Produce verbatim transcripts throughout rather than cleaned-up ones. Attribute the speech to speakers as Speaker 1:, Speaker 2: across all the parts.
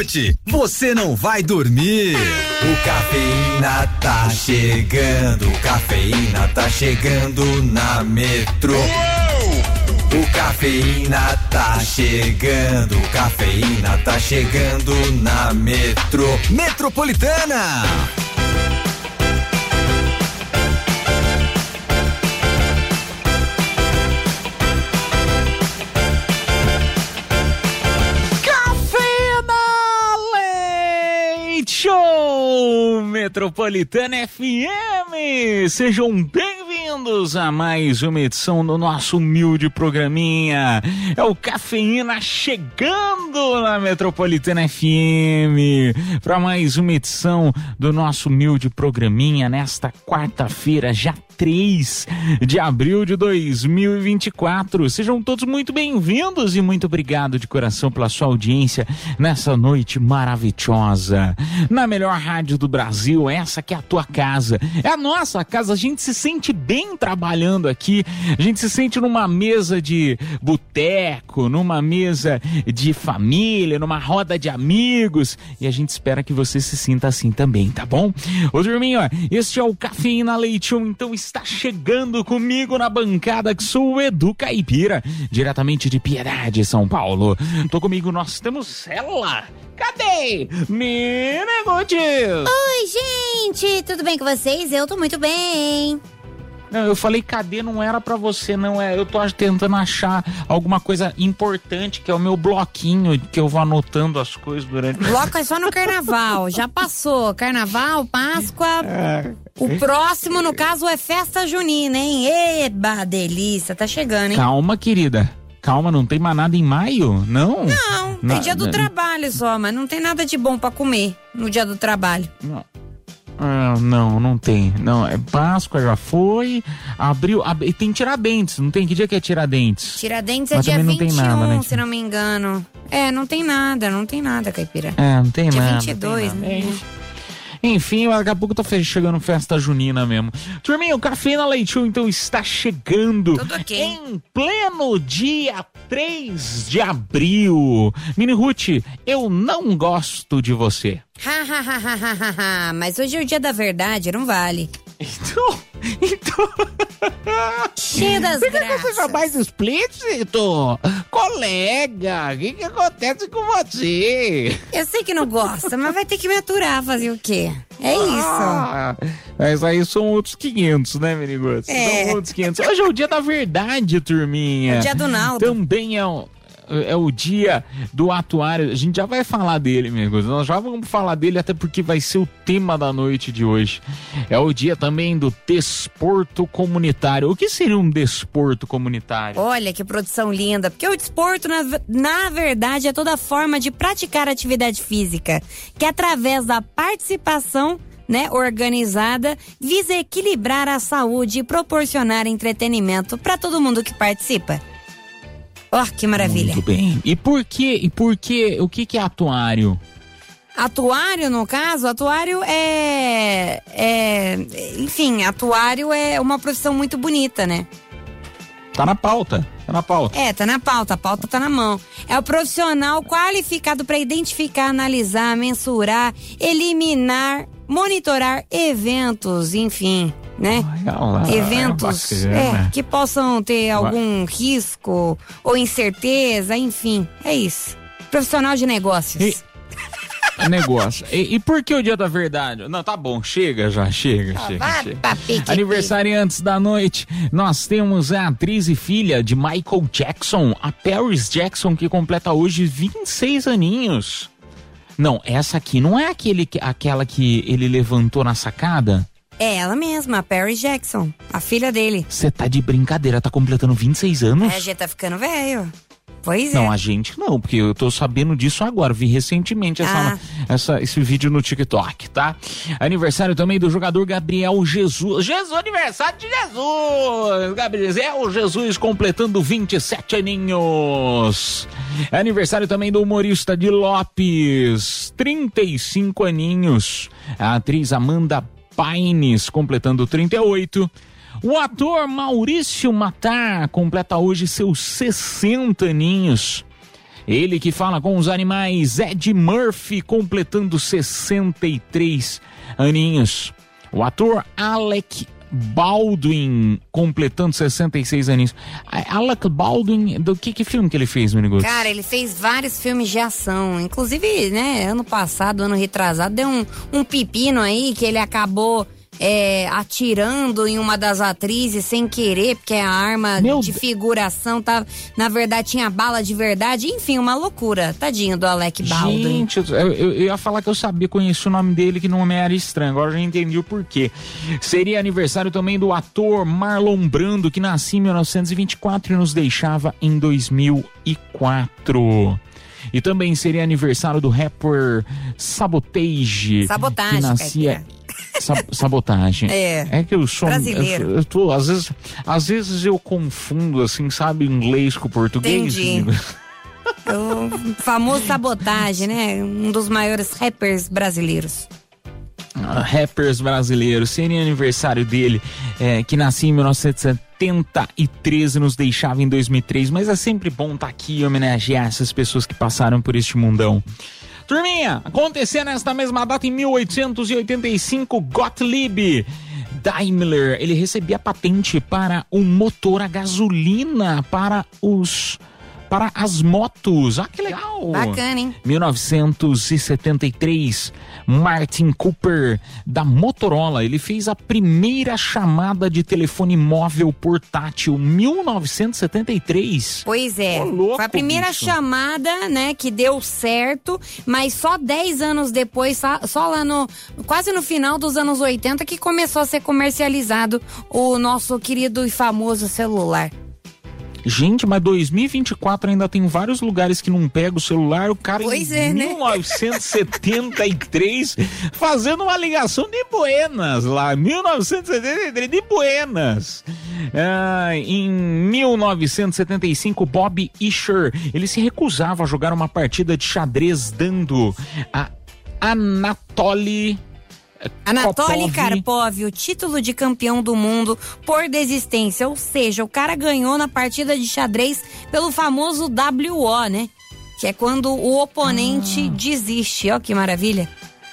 Speaker 1: Ruth, você não vai dormir. O Cafeína tá chegando, o Cafeína tá chegando na Metro. O Cafeína tá chegando, o Cafeína tá chegando na Metro. Metropolitana.
Speaker 2: Show Metropolitana F M, sejam bem-vindos a mais uma edição do nosso humilde programinha. É o Cafeína chegando na Metropolitana F M para mais uma edição do nosso humilde programinha nesta quarta-feira, já três de abril de dois mil e vinte e quatro. Sejam todos muito bem-vindos e muito obrigado de coração pela sua audiência nessa noite maravilhosa. Na melhor rádio do Brasil, essa que é a tua casa, é a nossa casa. A gente se sente bem trabalhando aqui, a gente se sente numa mesa de boteco, numa mesa de família, numa roda de amigos, e a gente espera que você se sinta assim também, tá bom? Ô turminho, este é o Cafeína Leite Show, então está chegando comigo na bancada, que sou o Edu Caipira, diretamente de Piedade, São Paulo. Tô comigo, nós temos ela. Cadê? Miniguti!
Speaker 3: Oi, gente! Tudo bem com vocês? Eu tô muito bem.
Speaker 2: Não, eu falei cadê, não era pra você, não é. Eu tô tentando achar alguma coisa importante, que é o meu bloquinho, que eu vou anotando as coisas durante...
Speaker 3: Bloco é só no carnaval, já passou. Carnaval, Páscoa... É. O próximo, no caso, é festa junina, hein? Eba, delícia, tá chegando, hein?
Speaker 2: Calma, querida. Calma, não tem mais nada em maio? Não?
Speaker 3: Não, tem Na, dia do trabalho só, mas não tem nada de bom pra comer no dia do trabalho.
Speaker 2: Não. Ah, não, não tem. Não, é Páscoa, já foi. Abril, ab... tem Tiradentes, não tem? Que dia que é Tiradentes?
Speaker 3: Tiradentes é dia vinte e um, nada, né? Se não me engano. É, não tem nada, não tem nada, Caipira.
Speaker 2: É, não tem
Speaker 3: dia
Speaker 2: nada.
Speaker 3: dia vinte e dois, né?
Speaker 2: É. Enfim, daqui a pouco tá chegando festa junina mesmo. Turminha, o Cafeína Leite Show então está chegando.
Speaker 3: Tudo ok.
Speaker 2: Em pleno dia três de abril. Mini Ruth, eu não gosto de você.
Speaker 3: Mas hoje é o dia da verdade, não vale.
Speaker 2: Então, então...
Speaker 3: Cheio das
Speaker 2: Você
Speaker 3: graças.
Speaker 2: quer que eu seja mais explícito? Colega, o que que acontece com você?
Speaker 3: Eu sei que não gosta, mas vai ter que me aturar, fazer o quê? É
Speaker 2: ah,
Speaker 3: isso.
Speaker 2: Mas aí são outros quinhentos, né, Menigos?
Speaker 3: É.
Speaker 2: São outros quinhentos. Hoje é o dia da verdade, turminha.
Speaker 3: É o dia do Naldo.
Speaker 2: Também é o... É o dia do atuário. A gente já vai falar dele, amigos. Nós já vamos falar dele, até porque vai ser o tema da noite de hoje. É o dia também do desporto comunitário. O que seria um desporto comunitário?
Speaker 3: Olha que produção linda. Porque o desporto, na, na verdade, é toda forma de praticar atividade física, que através da participação, né, organizada, visa equilibrar a saúde e proporcionar entretenimento para todo mundo que participa. Ó, oh, que maravilha.
Speaker 2: Muito bem. E por que, e por que, o que que é atuário?
Speaker 3: Atuário, no caso, atuário é, é, enfim, atuário é uma profissão muito bonita, né?
Speaker 2: Tá na pauta, tá na pauta.
Speaker 3: É, tá na pauta, a pauta tá na mão. É o profissional qualificado para identificar, analisar, mensurar, eliminar, monitorar eventos, enfim, né?
Speaker 2: Olha lá,
Speaker 3: eventos
Speaker 2: é
Speaker 3: é, que possam ter algum risco ou incerteza, enfim, é isso. Profissional de negócios.
Speaker 2: E... Negócio. E, e por que o dia da verdade? Não, tá bom, chega já, chega, ah, chega,
Speaker 3: vai,
Speaker 2: chega.
Speaker 3: Papi,
Speaker 2: Aniversariantes da noite, nós temos a atriz e filha de Michael Jackson, a Paris Jackson, que completa hoje vinte e seis aninhos. Não, essa aqui não é aquele, aquela que ele levantou na sacada?
Speaker 3: É ela mesma, a Paris Jackson, a filha dele.
Speaker 2: Você tá de brincadeira, tá completando vinte e seis anos?
Speaker 3: É, a gente tá ficando velho. Pois
Speaker 2: não,
Speaker 3: é.
Speaker 2: a gente não, porque eu tô sabendo disso agora, vi recentemente essa,
Speaker 3: ah.
Speaker 2: essa, esse vídeo no TikTok, tá? Aniversário também do jogador Gabriel Jesus. Jesus, aniversário de Jesus! Gabriel Jesus completando vinte e sete aninhos. Aniversário também do humorista de Lopes, trinta e cinco aninhos. A atriz Amanda Paines completando trinta e oito. O ator Maurício Matar completa hoje seus sessenta aninhos. Ele que fala com os animais, Ed Murphy, completando sessenta e três aninhos. O ator Alec Baldwin, completando sessenta e seis aninhos. Alec Baldwin, do que que filme que ele fez, meu negócio?
Speaker 3: Cara, ele fez vários filmes de ação. Inclusive, né, ano passado, ano retrasado, deu um, um pepino aí que ele acabou é, atirando em uma das atrizes sem querer, porque a arma Meu de figuração tá, na verdade tinha bala de verdade. Enfim, uma loucura. Tadinho do Alec Baldwin.
Speaker 2: Gente, eu, eu, eu ia falar que eu sabia, conheci o nome dele, que não me era estranho. Agora eu já entendi o porquê. Seria aniversário também do ator Marlon Brando, que nasceu em mil novecentos e vinte e quatro e nos deixava em dois mil e quatro. E também seria aniversário do rapper Sabotage.
Speaker 3: Sabotagem,
Speaker 2: que nascia... Sab- sabotagem.
Speaker 3: É.
Speaker 2: É que eu sou.
Speaker 3: Brasileiro.
Speaker 2: Eu, eu tô, às vezes, às vezes eu confundo, assim, sabe, inglês com português.
Speaker 3: Entendi. O famoso Sabotagem, né? Um dos maiores rappers brasileiros.
Speaker 2: Uh, rappers brasileiros. Seria aniversário dele, é, que nasceu em mil novecentos e setenta e três e nos deixava em dois mil e três. Mas é sempre bom estar aqui e homenagear essas pessoas que passaram por este mundão. Turminha, acontecia nesta mesma data em mil oitocentos e oitenta e cinco, Gottlieb Daimler, ele recebia patente para um motor a gasolina para os para as motos. Ah, que legal!
Speaker 3: Bacana, hein?
Speaker 2: mil novecentos e setenta e três, Martin Cooper, da Motorola, ele fez a primeira chamada de telefone móvel portátil, mil novecentos e setenta e três.
Speaker 3: Pois é,
Speaker 2: Ô, louco,
Speaker 3: foi a primeira
Speaker 2: bicho.
Speaker 3: chamada, né, que deu certo, mas só dez anos depois, só, só lá no, quase no final dos anos oitenta, que começou a ser comercializado o nosso querido e famoso celular.
Speaker 2: Gente, mas dois mil e vinte e quatro ainda tem vários lugares que não pega o celular. O cara
Speaker 3: Pois
Speaker 2: em
Speaker 3: é, né?
Speaker 2: mil novecentos e setenta e três fazendo uma ligação de Buenas lá, mil novecentos e setenta e três de Buenas. Ah, em mil novecentos e setenta e cinco, Bob Isher, ele se recusava a jogar uma partida de xadrez dando a Anatoly
Speaker 3: Anatoly
Speaker 2: Karpov.
Speaker 3: Karpov, o título de campeão do mundo por desistência, ou seja, o cara ganhou na partida de xadrez pelo famoso W O, né? Que é quando o oponente ah. desiste. Ó, que maravilha.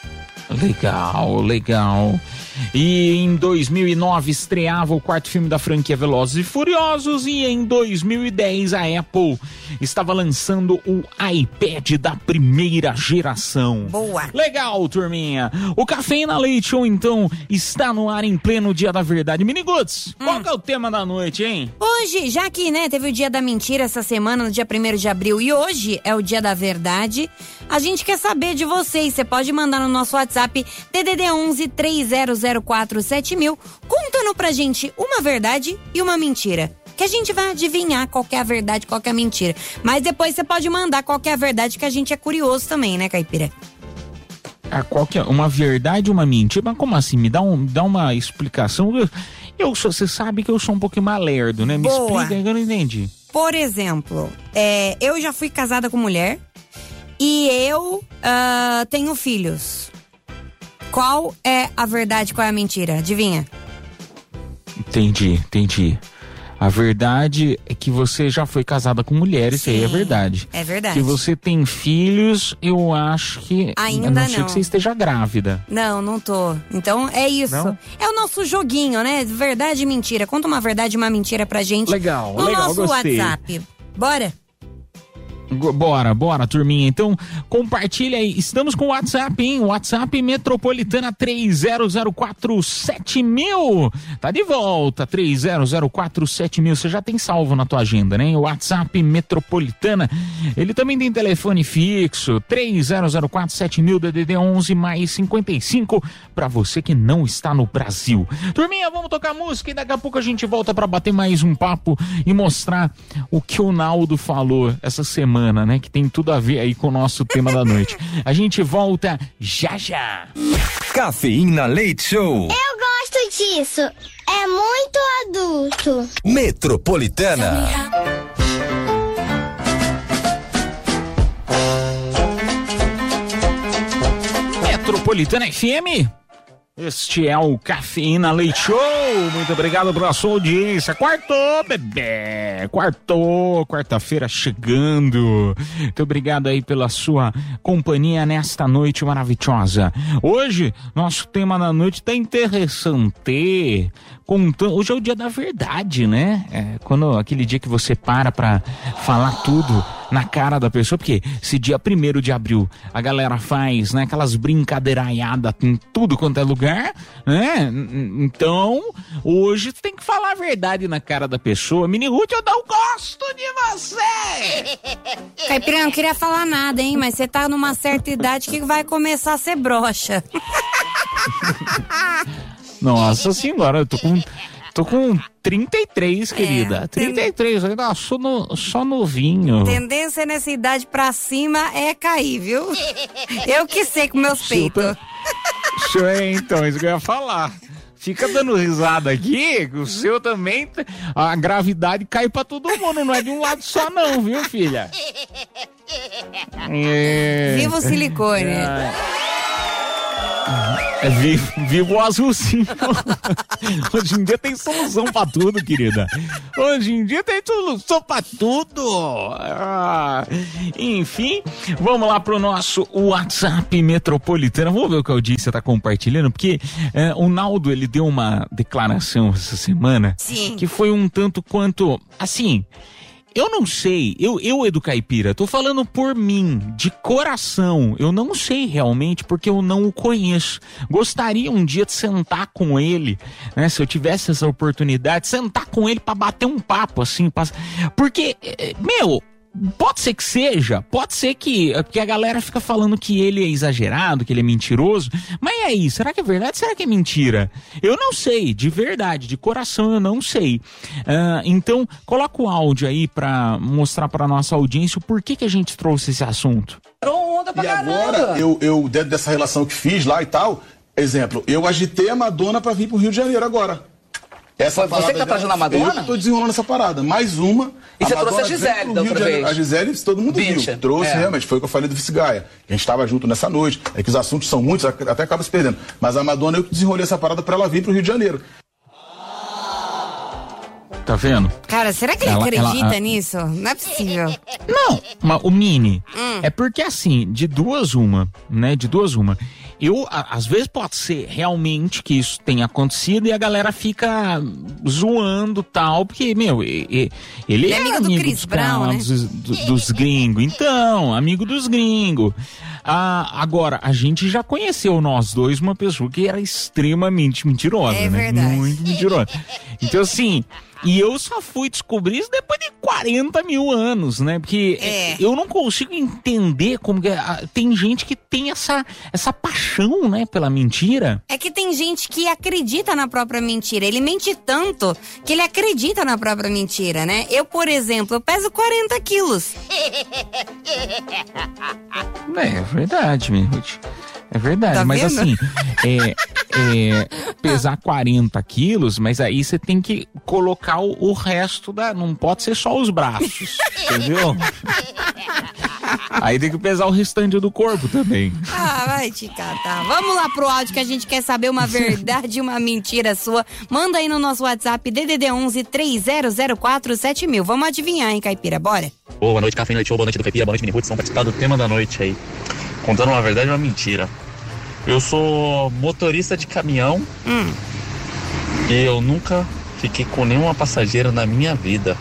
Speaker 2: Legal, legal. E em dois mil e nove estreava o quarto filme da franquia Velozes e Furiosos, e em dois mil e dez a Apple estava lançando o iPad da primeira geração.
Speaker 3: Boa.
Speaker 2: Legal, turminha. O Cafeína Leite Show, então, está no ar em pleno Dia da Verdade. Miniguts, hum. qual que é o tema da noite, hein?
Speaker 3: Hoje, já que, né, teve o Dia da Mentira essa semana, no dia primeiro de abril, e hoje é o Dia da Verdade, a gente quer saber de vocês. Você pode mandar no nosso WhatsApp D D D onze, três zero zero quatro, sete mil, contando pra gente uma verdade e uma mentira. Que a gente vai adivinhar qual que é a verdade, qual que é a mentira. Mas depois você pode mandar qual que é a verdade, que a gente é curioso também, né, Caipira?
Speaker 2: Ah, qual que é? Uma verdade e uma mentira? Mas como assim? Me dá, um, dá uma explicação. Eu, eu sou, você sabe que eu sou um pouquinho malerdo, né? Me
Speaker 3: Boa.
Speaker 2: explica, eu não entendi.
Speaker 3: Por exemplo, é, eu já fui casada com mulher e eu uh, tenho filhos. Qual é a verdade, qual é a mentira? Adivinha?
Speaker 2: Entendi, entendi. A verdade é que você já foi casada com mulheres, isso aí é verdade.
Speaker 3: É verdade.
Speaker 2: Que você tem filhos, eu acho que...
Speaker 3: Ainda
Speaker 2: a não
Speaker 3: não.
Speaker 2: ser que você esteja grávida.
Speaker 3: Não, não tô. Então é isso.
Speaker 2: Não?
Speaker 3: É o nosso joguinho, né? Verdade e mentira. Conta uma verdade e uma mentira pra gente.
Speaker 2: Legal,
Speaker 3: no
Speaker 2: legal,
Speaker 3: nosso
Speaker 2: gostei.
Speaker 3: WhatsApp. Bora?
Speaker 2: Bora, bora, turminha. Então, compartilha aí. Estamos com o WhatsApp, hein? WhatsApp Metropolitana três zero zero quatro sete mil. Tá de volta, três zero zero quatro sete mil. Você já tem salvo na tua agenda, né? O WhatsApp Metropolitana. Ele também tem telefone fixo, três zero zero quatro sete mil, D D D onze mais cinquenta e cinco, pra você que não está no Brasil. Turminha, vamos tocar música e daqui a pouco a gente volta pra bater mais um papo e mostrar o que o Naldo falou essa semana, né? Que tem tudo a ver aí com o nosso tema da noite. A gente volta já já.
Speaker 1: Cafeína Leite Show.
Speaker 4: Eu gosto disso. É muito adulto.
Speaker 1: Metropolitana.
Speaker 2: Metropolitana F M. Este é o Cafeína Leite Show. Muito obrigado pela sua audiência. Quartou, bebê. Quartou. Quarta-feira chegando. Muito obrigado aí pela sua companhia nesta noite maravilhosa. Hoje, nosso tema da noite tá interessante. Contando, hoje é o dia da verdade, né? É quando aquele dia que você para pra falar tudo na cara da pessoa, porque esse dia primeiro de abril a galera faz, né, aquelas brincadeiraiadas em tudo quanto é lugar, né? Então, hoje tu tem que falar a verdade na cara da pessoa. Mini Ruth, eu não gosto de você!
Speaker 3: Caipira, não queria falar nada, hein? Mas você tá numa certa idade que vai começar a ser broxa.
Speaker 2: Nossa senhora, eu tô com... Tô com trinta e três, querida. É, trinta e três, eu ainda sou no, só novinho.
Speaker 3: Tendência nessa idade pra cima é cair, viu? Eu que sei com meus peitos.
Speaker 2: É, então, isso que eu ia falar. Fica dando risada aqui, o seu também, a gravidade cai pra todo mundo, não é de um lado só não, viu, filha? É...
Speaker 3: Viva o silicone.
Speaker 2: É... É, vivo, vivo o azulzinho. Hoje em dia tem solução pra tudo, querida. Hoje em dia tem solução pra tudo. Ah, enfim, vamos lá pro nosso WhatsApp metropolitano. Vamos ver o que a audiência tá compartilhando, porque é, o Naldo, ele deu uma declaração essa semana.
Speaker 3: Sim.
Speaker 2: Que foi um tanto quanto, assim... Eu não sei, eu, eu Edu Caipira, tô falando por mim, de coração, eu não sei realmente porque eu não o conheço. Gostaria um dia de sentar com ele, né, se eu tivesse essa oportunidade, sentar com ele pra bater um papo, assim, pra... porque, meu... Pode ser que seja, pode ser que, que a galera fica falando que ele é exagerado, que ele é mentiroso, mas e aí, será que é verdade? Será que é mentira? Eu não sei, de verdade, de coração eu não sei. Uh, então, coloca o áudio aí pra mostrar pra nossa audiência o porquê que a gente trouxe esse assunto.
Speaker 5: E agora, eu, eu, dentro dessa relação que fiz lá e tal, exemplo, eu agitei a Madonna pra vir pro Rio de Janeiro agora. Essa
Speaker 6: você que tá trazendo a Madonna?
Speaker 5: Eu tô desenrolando essa parada. Mais uma.
Speaker 6: E você trouxe a Gisele da outra vez.
Speaker 5: A Gisele, todo mundo
Speaker 6: Bicha.
Speaker 5: viu. Trouxe,
Speaker 6: é.
Speaker 5: realmente. Foi o que eu falei do Vice-Gaia. A gente tava junto nessa noite. É que os assuntos são muitos, até acaba se perdendo. Mas a Madonna, eu que desenrolei essa parada pra ela vir pro Rio de Janeiro.
Speaker 2: Tá vendo?
Speaker 3: Cara, será que ele
Speaker 2: ela,
Speaker 3: acredita
Speaker 2: ela,
Speaker 3: nisso? Não é possível.
Speaker 2: Não, mas o Mini,
Speaker 3: hum.
Speaker 2: é porque assim, de duas uma, né, de duas uma, eu, a, às vezes pode ser realmente que isso tenha acontecido e a galera fica zoando tal, porque, meu, ele, ele, ele é amigo, amigo do Chris dos, Brown, né? dos, dos, dos gringos, então, amigo dos gringos. Ah, agora, a gente já conheceu nós dois uma pessoa que era extremamente mentirosa,
Speaker 3: é
Speaker 2: né?
Speaker 3: Verdade.
Speaker 2: Muito mentirosa. Então, assim... E eu só fui descobrir isso depois de quarenta mil anos, né? Porque
Speaker 3: é.
Speaker 2: eu não consigo entender como que... Tem gente que tem essa, essa paixão, né? Pela mentira.
Speaker 3: É que tem gente que acredita na própria mentira. Ele mente tanto que ele acredita na própria mentira, né? Eu, por exemplo, eu peso quarenta quilos.
Speaker 2: É verdade, minha Ruth. É verdade,
Speaker 3: tá
Speaker 2: mas
Speaker 3: vendo?
Speaker 2: assim, é, é, pesar quarenta quilos, mas aí você tem que colocar o, o resto da... Não pode ser só os braços, entendeu? Aí tem que pesar o restante do corpo também.
Speaker 3: Ah, vai te catar. Vamos lá pro áudio que a gente quer saber uma verdade e uma mentira sua. Manda aí no nosso WhatsApp D D D onze três zero zero quatro sete mil. Vamos adivinhar, hein, Caipira? Bora?
Speaker 7: Boa noite, Café Leite Show, boa noite do Caipira, boa noite, Mini Ruth. Vamos participar do tema da noite aí. Contando uma verdade e uma mentira. Eu sou motorista de caminhão
Speaker 3: hum.
Speaker 7: e eu nunca fiquei com nenhuma passageira na minha vida.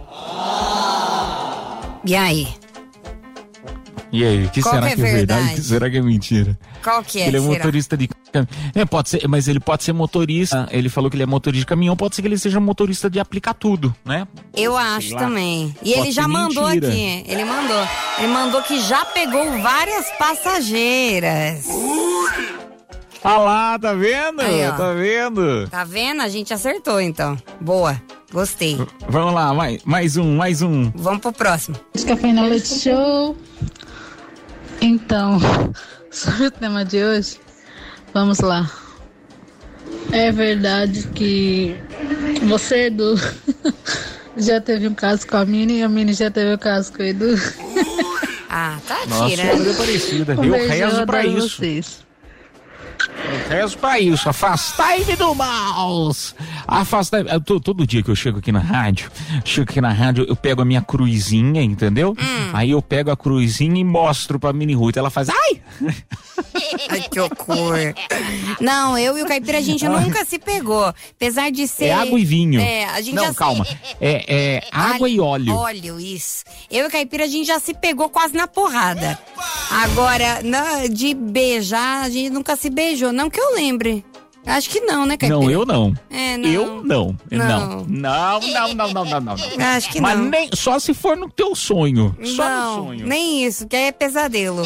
Speaker 3: E aí?
Speaker 2: E aí, o que
Speaker 3: Qual
Speaker 2: será
Speaker 3: que é
Speaker 2: que é verdade?
Speaker 3: verdade?
Speaker 2: O que será que é mentira?
Speaker 3: Qual que é?
Speaker 2: Ele é
Speaker 3: será?
Speaker 2: motorista de caminhão. É, pode ser, mas ele pode ser motorista. Ele falou que ele é motorista de caminhão, pode ser que ele seja motorista de aplicar tudo, né?
Speaker 3: Eu acho também. E
Speaker 2: Pode
Speaker 3: ele já
Speaker 2: ser
Speaker 3: mandou
Speaker 2: mentira.
Speaker 3: aqui. Ele mandou. Ele mandou que já pegou várias passageiras.
Speaker 2: Ah lá, tá vendo?
Speaker 3: Aí, ó.
Speaker 2: Tá vendo?
Speaker 3: Tá vendo? A gente acertou, então. Boa. Gostei.
Speaker 2: Vamos lá, mais, mais um, mais um.
Speaker 3: Vamos pro próximo.
Speaker 8: Cafeína Leite Show. Então, sobre o tema de hoje, vamos lá. É verdade que você, Edu, já teve um caso com a Mini e a Mini já teve um caso com o Edu.
Speaker 3: Ah, tá
Speaker 2: Nossa,
Speaker 3: tirando.
Speaker 2: é parecida.
Speaker 8: Um
Speaker 2: Eu
Speaker 8: beijão,
Speaker 2: rezo pra
Speaker 8: adoro
Speaker 2: isso.
Speaker 8: vocês.
Speaker 2: Eu rezo pra isso, afastai-me do mal. Afastai todo dia que eu chego aqui na rádio, chego aqui na rádio, eu pego a minha cruzinha, entendeu? Hum. Aí eu pego a cruzinha e mostro pra Mini Ruth, ela faz, ai!
Speaker 3: Ai, que horror. Não, eu e o Caipira, a gente nunca se pegou, apesar de ser...
Speaker 2: É água e vinho.
Speaker 3: É, a gente
Speaker 2: Não,
Speaker 3: já
Speaker 2: calma,
Speaker 3: se...
Speaker 2: é, é água
Speaker 3: Ai,
Speaker 2: e óleo.
Speaker 3: Óleo, isso. Eu e o Caipira, a gente já se pegou quase na porrada. Agora, na, de beijar, a gente nunca se beijou, não que eu lembre. Acho que não, né, Caipira?
Speaker 2: Não, eu não.
Speaker 3: É, não.
Speaker 2: Eu não.
Speaker 3: Não.
Speaker 2: Não, não, não, não, não, não, não.
Speaker 3: Acho que
Speaker 2: Mas
Speaker 3: não.
Speaker 2: nem, só se for no teu sonho. Só
Speaker 3: não,
Speaker 2: no sonho.
Speaker 3: nem isso, que aí é pesadelo.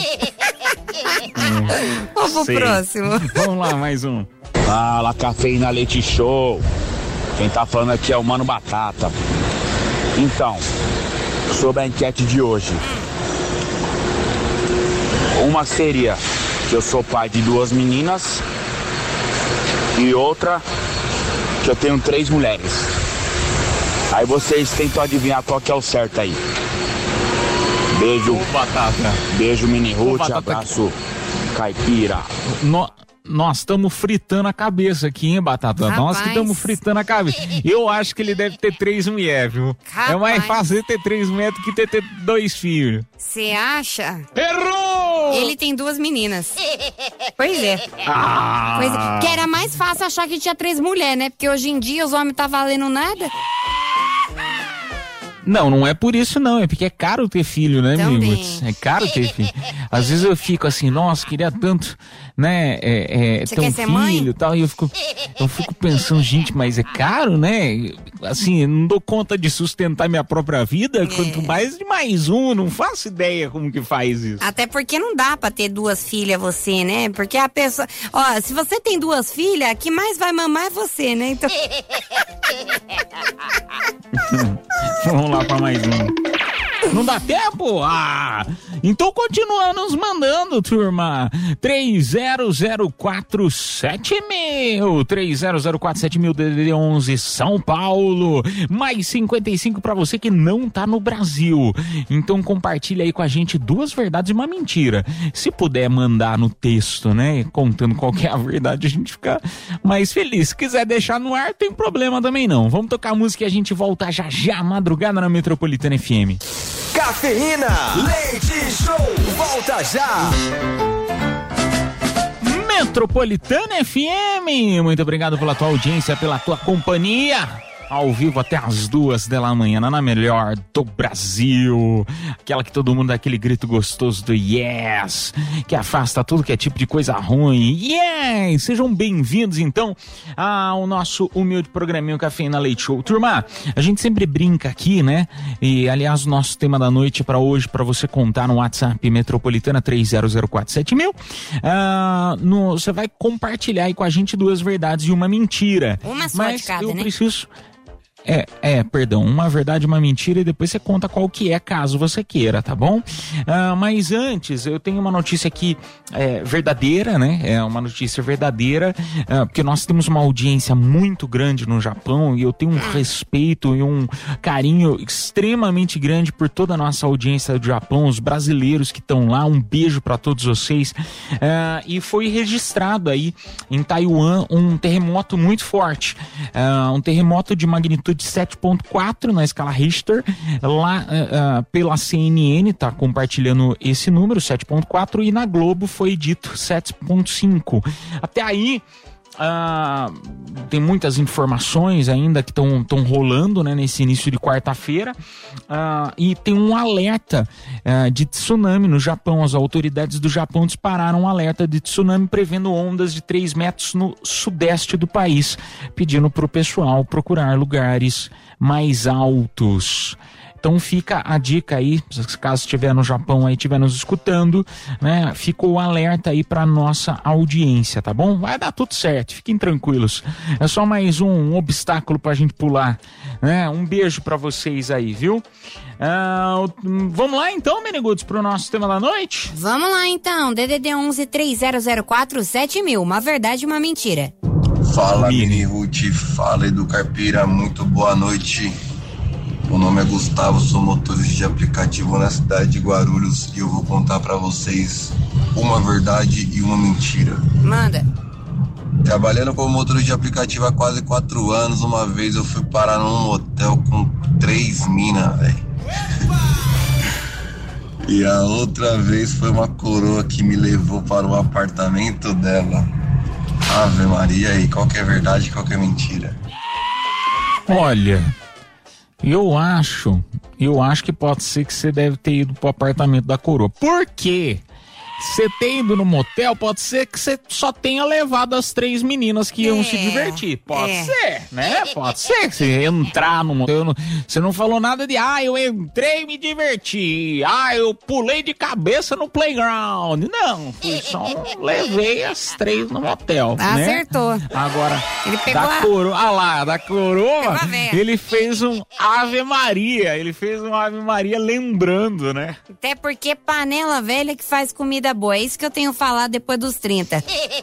Speaker 2: É,
Speaker 3: Vamos pro
Speaker 2: sei.
Speaker 3: próximo.
Speaker 2: Vamos lá, mais um.
Speaker 9: Fala, Cafeína Leite Show. Quem tá falando aqui é o Mano Batata. Então, sobre a enquete de hoje. Uma seria que eu sou pai de duas meninas e outra que eu tenho três mulheres. Aí vocês tentam adivinhar qual que é o certo aí. Beijo.
Speaker 2: Ô, Batata.
Speaker 9: Beijo, Mini Ruth.
Speaker 2: Batata.
Speaker 9: Abraço, Caipira.
Speaker 2: No... Nós estamos fritando a cabeça aqui, hein, Batata?
Speaker 3: Rapaz.
Speaker 2: Nós que estamos fritando a cabeça. Eu acho que ele deve ter três mulheres, viu?
Speaker 3: Rapaz.
Speaker 2: É mais fácil ter três mulheres do que ter, ter dois filhos.
Speaker 3: Você acha?
Speaker 2: Errou!
Speaker 3: Ele tem duas meninas. Pois é.
Speaker 2: Ah!
Speaker 3: Pois é. Que era mais fácil achar que tinha três mulheres, né? Porque hoje em dia os homens tá valendo nada.
Speaker 2: Não, não é por isso não, é porque é caro ter filho, né, Miguel? É caro ter filho. Às vezes eu fico assim, nossa, queria tanto, né, é, é, ter um filho e tal, e eu fico, eu fico pensando, gente, mas é caro, né? Assim, eu não dou conta de sustentar minha própria vida, é. Quanto mais de mais um, não faço ideia como que faz isso.
Speaker 3: Até porque não dá pra ter duas filhas você, né? Porque a pessoa, ó, se você tem duas filhas, a que mais vai mamar é você, né? Então...
Speaker 2: Vamos lá pra mais um. Não dá tempo? Ah! Então continua nos mandando, turma. três zero zero quatro sete mil. três zero zero quatro sete mil, D D D onze, São Paulo. Mais cinquenta e cinco pra você que não tá no Brasil. Então compartilha aí com a gente duas verdades e uma mentira. Se puder mandar no texto, né? Contando qual que é a verdade, a gente fica mais feliz. Se quiser deixar no ar, tem problema também não. Vamos tocar a música e a gente volta já já, madrugada na Metropolitana F M.
Speaker 1: Cafeína, Leite Show, volta já!
Speaker 2: Metropolitana F M, muito obrigado pela tua audiência, pela tua companhia. Ao vivo até as duas da manhã, na melhor do Brasil. Aquela que todo mundo dá aquele grito gostoso do yes, que afasta tudo que é tipo de coisa ruim. Yes! Sejam bem-vindos, então, ao nosso humilde programinho Cafeína Leite Show. Turma, a gente sempre brinca aqui, né? E, aliás, o nosso tema da noite para hoje, para você contar no WhatsApp Metropolitana três zero zero quatro sete mil, uh, no, você vai compartilhar aí com a gente duas verdades e uma mentira.
Speaker 3: Uma só
Speaker 2: Mas
Speaker 3: de cada,
Speaker 2: eu
Speaker 3: né?
Speaker 2: preciso... É, é, perdão, uma verdade, uma mentira e depois você conta qual que é, caso você queira, tá bom? Ah, mas antes, eu tenho uma notícia aqui é, verdadeira, né? É uma notícia verdadeira, é, porque nós temos uma audiência muito grande no Japão e eu tenho um respeito e um carinho extremamente grande por toda a nossa audiência do Japão, os brasileiros que estão lá, um beijo para todos vocês. É, e foi registrado aí em Taiwan um terremoto muito forte, é, um terremoto de magnitude de sete ponto quatro na escala Richter, lá uh, uh, pela C N N tá compartilhando esse número, sete ponto quatro, e na Globo foi dito sete ponto cinco. Até aí Uh, tem muitas informações ainda que estão rolando, né, nesse início de quarta-feira, uh, e tem um alerta uh, de tsunami no Japão. As autoridades do Japão dispararam um alerta de tsunami prevendo ondas de três metros no sudeste do país, pedindo para o pessoal procurar lugares mais altos. Então fica a dica aí, caso estiver no Japão aí, estiver nos escutando, né? Fica o alerta aí para nossa audiência, tá bom? Vai dar tudo certo, fiquem tranquilos. É só mais um, um obstáculo pra gente pular, né? Um beijo para vocês aí, viu? Uh, vamos lá então, Menigudos, pro nosso tema da noite?
Speaker 3: Vamos lá então, D D D onze três zero zero quatro sete mil, uma verdade e uma mentira.
Speaker 10: Fala, Mini Ruth, fala Edu Carpira, muito boa noite. Meu nome é Gustavo, sou motorista de aplicativo na cidade de Guarulhos e eu vou contar pra vocês uma verdade e uma mentira.
Speaker 3: Manda.
Speaker 10: Trabalhando como motorista de aplicativo há quase quatro anos, uma vez eu fui parar num motel com três minas, velho. E a outra vez foi uma coroa que me levou para o apartamento dela. Ave Maria, aí, qual que é verdade e qual que é mentira?
Speaker 2: Olha, eu acho, eu acho que pode ser que você deve ter ido pro apartamento da coroa. Por quê? Você ter ido no motel, pode ser que você só tenha levado as três meninas que iam
Speaker 3: É,
Speaker 2: se divertir. Pode
Speaker 3: é.
Speaker 2: ser, né? Pode ser que você entrar no motel. não- Você não falou nada de, ah, eu entrei e me diverti. Ah, eu pulei de cabeça no playground. Não, fui só levei as três no motel. né?
Speaker 3: Acertou.
Speaker 2: Agora,
Speaker 3: Ele pegou
Speaker 2: da
Speaker 3: a-
Speaker 2: coroa, ah lá, da coroa,
Speaker 3: Pegou a véia.
Speaker 2: ele fez um Ave Maria. Ele fez um Ave Maria lembrando, né?
Speaker 3: Até porque panela velha que faz comida boa. É isso que eu tenho falado depois dos trinta.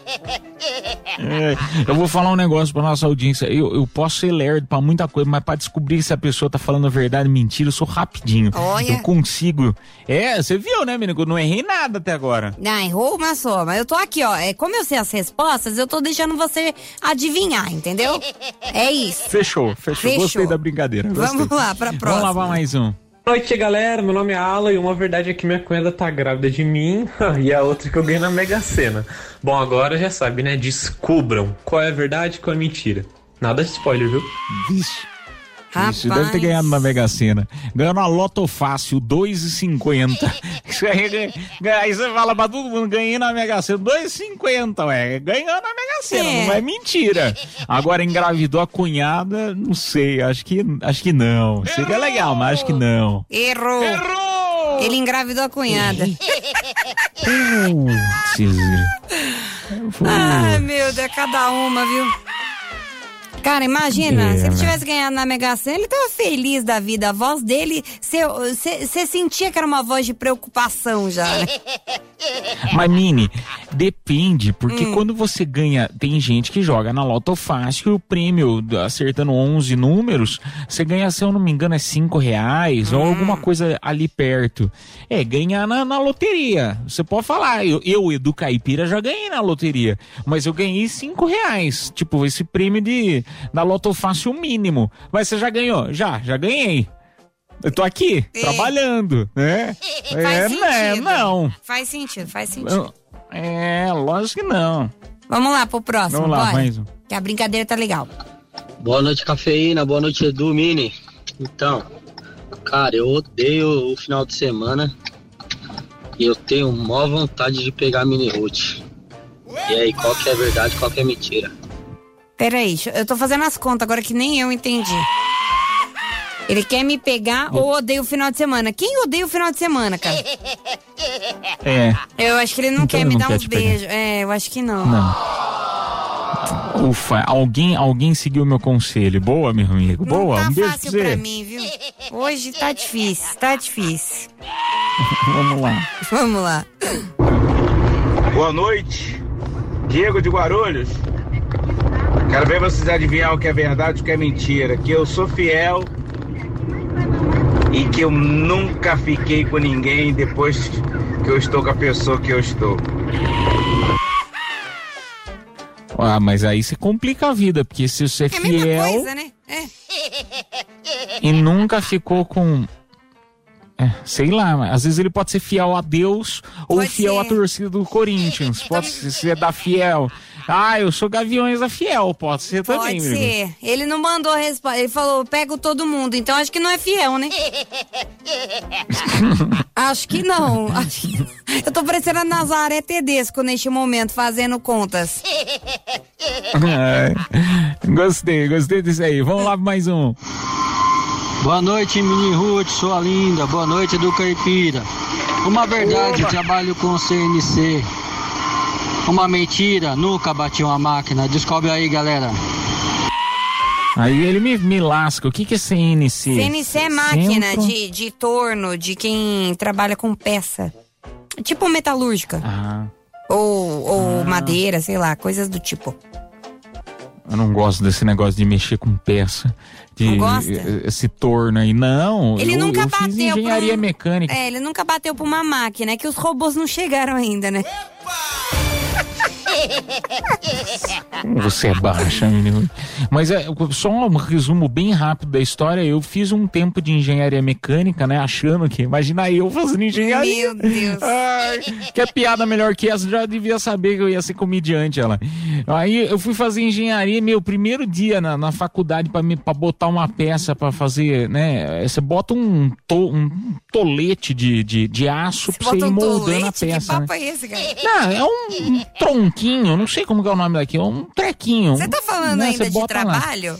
Speaker 2: É, eu vou falar um negócio pra nossa audiência. Eu, eu posso ser lerdo pra muita coisa, mas pra descobrir se a pessoa tá falando a verdade ou mentira, eu sou rapidinho.
Speaker 3: Olha.
Speaker 2: Eu consigo. É, você viu, né, menino? Que eu não errei nada até agora.
Speaker 3: Não, errou uma só. Mas eu tô aqui, ó. É, como eu sei as respostas, eu tô deixando você adivinhar, entendeu? É isso.
Speaker 2: Fechou, fechou.
Speaker 3: Fechou.
Speaker 2: Gostei da brincadeira. Gostei.
Speaker 3: Vamos lá pra próxima.
Speaker 2: Vamos lá pra mais um.
Speaker 11: Boa noite, galera. Meu nome é Alan e uma verdade é que minha cunhada tá grávida de mim e a outra que eu ganhei na Mega Sena. Bom, agora já sabe, né? Descubram qual é a verdade e qual é a mentira. Nada de spoiler, viu?
Speaker 2: Vixe.
Speaker 3: Rapaz.
Speaker 2: Isso, deve ter ganhado na Mega Sena. Ganhou na Loto Fácil, dois e cinquenta. Isso aí, ganha- ganha- aí você fala pra todo mundo, ganhei na Mega Sena, dois e cinquenta, ué. Ganhou na Mega Sena,
Speaker 3: É.
Speaker 2: não é mentira. Agora engravidou a cunhada, não sei, acho que, acho que não. Sei que é legal, mas acho que não.
Speaker 3: Errou.
Speaker 2: Errou!
Speaker 3: Ele engravidou a cunhada.
Speaker 2: Putz,
Speaker 3: Ai, meu Deus, é cada uma, viu? Cara, imagina,
Speaker 2: É,
Speaker 3: se ele
Speaker 2: né?
Speaker 3: tivesse ganhado na Mega Sena, ele tava feliz da vida. A voz dele, você sentia que era uma voz de preocupação já, né?
Speaker 2: Mas, Mini, depende, porque
Speaker 3: Hum.
Speaker 2: quando você ganha, tem gente que joga na Loto Fácil e o prêmio, acertando onze números, você ganha, se eu não me engano, é cinco reais
Speaker 3: Hum.
Speaker 2: ou alguma coisa ali perto. É, ganhar na, na loteria. Você pode falar, eu, eu, Edu Caipira, já ganhei na loteria, mas eu ganhei cinco reais. Tipo, esse prêmio de, da Loto Fácil mínimo. Mas você já ganhou? Já, já ganhei. Eu tô aqui,
Speaker 3: É.
Speaker 2: trabalhando, né?
Speaker 3: Faz
Speaker 2: é,
Speaker 3: sentido.
Speaker 2: né? Não.
Speaker 3: Faz sentido, faz sentido.
Speaker 2: É, lógico que não.
Speaker 3: Vamos lá pro próximo,
Speaker 2: Vamos lá,
Speaker 3: bora.
Speaker 2: mais um.
Speaker 3: Que a brincadeira tá legal.
Speaker 12: Boa noite, Cafeína. Boa noite, Edu, Mini. Então, cara, eu odeio o final de semana e eu tenho maior vontade de pegar a Mini Root. E aí, qual que é verdade, qual que é mentira?
Speaker 3: Peraí, deixa- eu tô fazendo as contas agora que nem eu entendi. Ele quer me pegar ou odeia o final de semana? Quem odeia o final de semana, cara?
Speaker 2: É.
Speaker 3: Eu acho que ele não
Speaker 2: Então
Speaker 3: quer
Speaker 2: ele
Speaker 3: me
Speaker 2: não
Speaker 3: dar
Speaker 2: quer
Speaker 3: uns
Speaker 2: te pegar.
Speaker 3: beijos. É, eu acho que não.
Speaker 2: Não. Ufa, alguém, alguém seguiu meu conselho. Boa, meu amigo.
Speaker 3: Não
Speaker 2: Boa,
Speaker 3: tá
Speaker 2: um beijo
Speaker 3: fácil
Speaker 2: pra
Speaker 3: pra
Speaker 2: você.
Speaker 3: mim, viu? Hoje tá difícil, tá difícil.
Speaker 2: Vamos lá.
Speaker 3: Vamos lá.
Speaker 9: Boa noite, Diego de Guarulhos. Quero ver vocês adivinhar o que é verdade e o que é mentira. Que eu sou fiel e que eu nunca fiquei com ninguém depois que eu estou com a pessoa que eu estou.
Speaker 2: Ah, mas aí você complica a vida, porque se você é
Speaker 3: É a mesma
Speaker 2: fiel
Speaker 3: coisa, né? É.
Speaker 2: e nunca ficou com... É, sei lá, mas às vezes ele pode ser fiel a Deus ou
Speaker 3: Pode
Speaker 2: fiel
Speaker 3: ser.
Speaker 2: à torcida do Corinthians. Pode ser, ser da fiel. Ah, eu sou Gaviões da Fiel, pode ser também.
Speaker 3: Pode
Speaker 2: meu amigo.
Speaker 3: ser. Ele não mandou a resposta. Ele falou, pego todo mundo. Então acho que não é fiel, né? Acho que não. Acho que... Eu tô parecendo a Nazaré Tedesco neste momento, fazendo contas.
Speaker 2: É, gostei, gostei disso aí. Vamos lá pra mais um.
Speaker 12: Boa noite, Mini Ruth, sua linda. Boa noite, Edu Caipira. Uma verdade, trabalho com C N C. Uma mentira, nunca bati uma máquina. Descobre aí, galera.
Speaker 2: Aí ele me, me lasca. O que, que é C N C?
Speaker 3: C N C é máquina
Speaker 2: Centro-
Speaker 3: de, de torno, de quem trabalha com peça. Tipo metalúrgica.
Speaker 2: Ah,
Speaker 3: Ou, ou
Speaker 2: Ah.
Speaker 3: madeira, sei lá, coisas do tipo.
Speaker 2: eu não gosto desse negócio de mexer com peça. De,
Speaker 3: Não gosta?
Speaker 2: eh, Esse torno aí. Não,
Speaker 3: Ele
Speaker 2: eu,
Speaker 3: nunca
Speaker 2: eu fiz
Speaker 3: bateu pra
Speaker 2: engenharia
Speaker 3: um-
Speaker 2: mecânica.
Speaker 3: É, ele nunca bateu pra uma máquina, é que os robôs não chegaram ainda, né?
Speaker 2: Você é baixa, menino. Mas é só um resumo bem rápido da história. Eu fiz um tempo de engenharia mecânica, né? Achando que, imagina eu fazendo engenharia.
Speaker 3: Meu Deus.
Speaker 2: Ai, que é piada melhor que essa, já devia saber que eu ia ser comediante, ela. Aí eu fui fazer engenharia, meu primeiro dia na, na faculdade pra, me, pra botar uma peça pra fazer, né? Você bota um, to, um tolete de, de, de aço
Speaker 3: Você
Speaker 2: pra você ir
Speaker 3: um
Speaker 2: moldando
Speaker 3: tolete?
Speaker 2: a peça.
Speaker 3: Que papo
Speaker 2: né?
Speaker 3: é esse, cara?
Speaker 2: Não, é um, um tronquinho, não sei como que é o nome daqui, é um trequinho.
Speaker 3: Você tá falando
Speaker 2: né?
Speaker 3: ainda
Speaker 2: Você
Speaker 3: de
Speaker 2: bota lá.
Speaker 3: trabalho?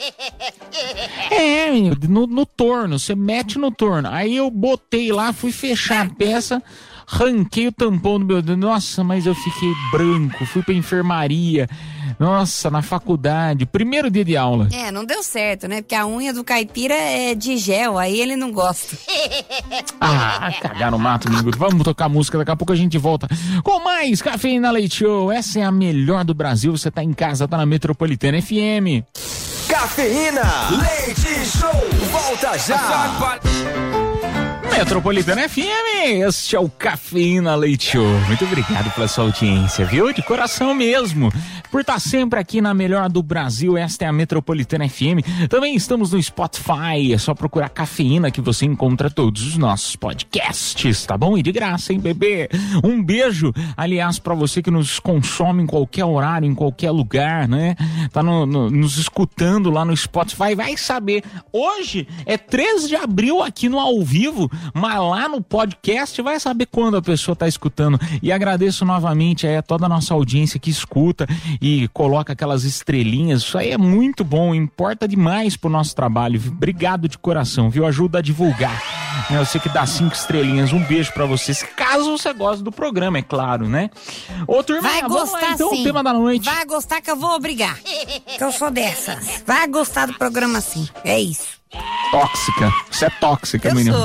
Speaker 2: É, no, no torno, você mete no torno. Aí eu botei lá, fui fechar a peça, ranquei o tampão do meu dedo. Nossa, mas eu fiquei branco, fui pra enfermaria. Nossa, na faculdade, primeiro dia de aula.
Speaker 3: É, não deu certo, né? Porque a unha do caipira é de gel, aí ele não gosta.
Speaker 2: Ah, cagar no mato, menino. Vamos tocar música, daqui a pouco a gente volta com mais Cafeína Leite Show. Essa é a melhor do Brasil, você tá em casa, tá na Metropolitana F M.
Speaker 1: Cafeína Leite Show, volta já!
Speaker 2: Metropolitana F M, este é o Cafeína Leite Show. Muito obrigado pela sua audiência, viu? De coração mesmo. Por estar sempre aqui na melhor do Brasil, esta é a Metropolitana F M. Também estamos no Spotify, é só procurar Cafeína que você encontra todos os nossos podcasts, tá bom? E de graça, hein, bebê? Um beijo, aliás, pra você que nos consome em qualquer horário, em qualquer lugar, né? Tá no, no, nos escutando lá no Spotify, vai saber. Hoje é três de abril aqui no Ao Vivo, mas lá no podcast vai saber quando a pessoa tá escutando. E agradeço novamente aí a toda a nossa audiência que escuta e coloca aquelas estrelinhas. Isso aí é muito bom, importa demais pro nosso trabalho. Obrigado de coração, viu? Ajuda a divulgar. Eu sei que dá cinco estrelinhas. Um beijo pra vocês, caso você goste do programa, é claro, né? Ô, turma,
Speaker 3: Vai
Speaker 2: vamos
Speaker 3: gostar
Speaker 2: lá, então,
Speaker 3: sim.
Speaker 2: o tema da noite.
Speaker 3: Vai gostar que eu vou obrigar. Que eu sou dessas. Vai gostar do programa sim. É isso.
Speaker 2: Tóxica. Você é tóxica,
Speaker 3: Eu
Speaker 2: menino.
Speaker 3: sou.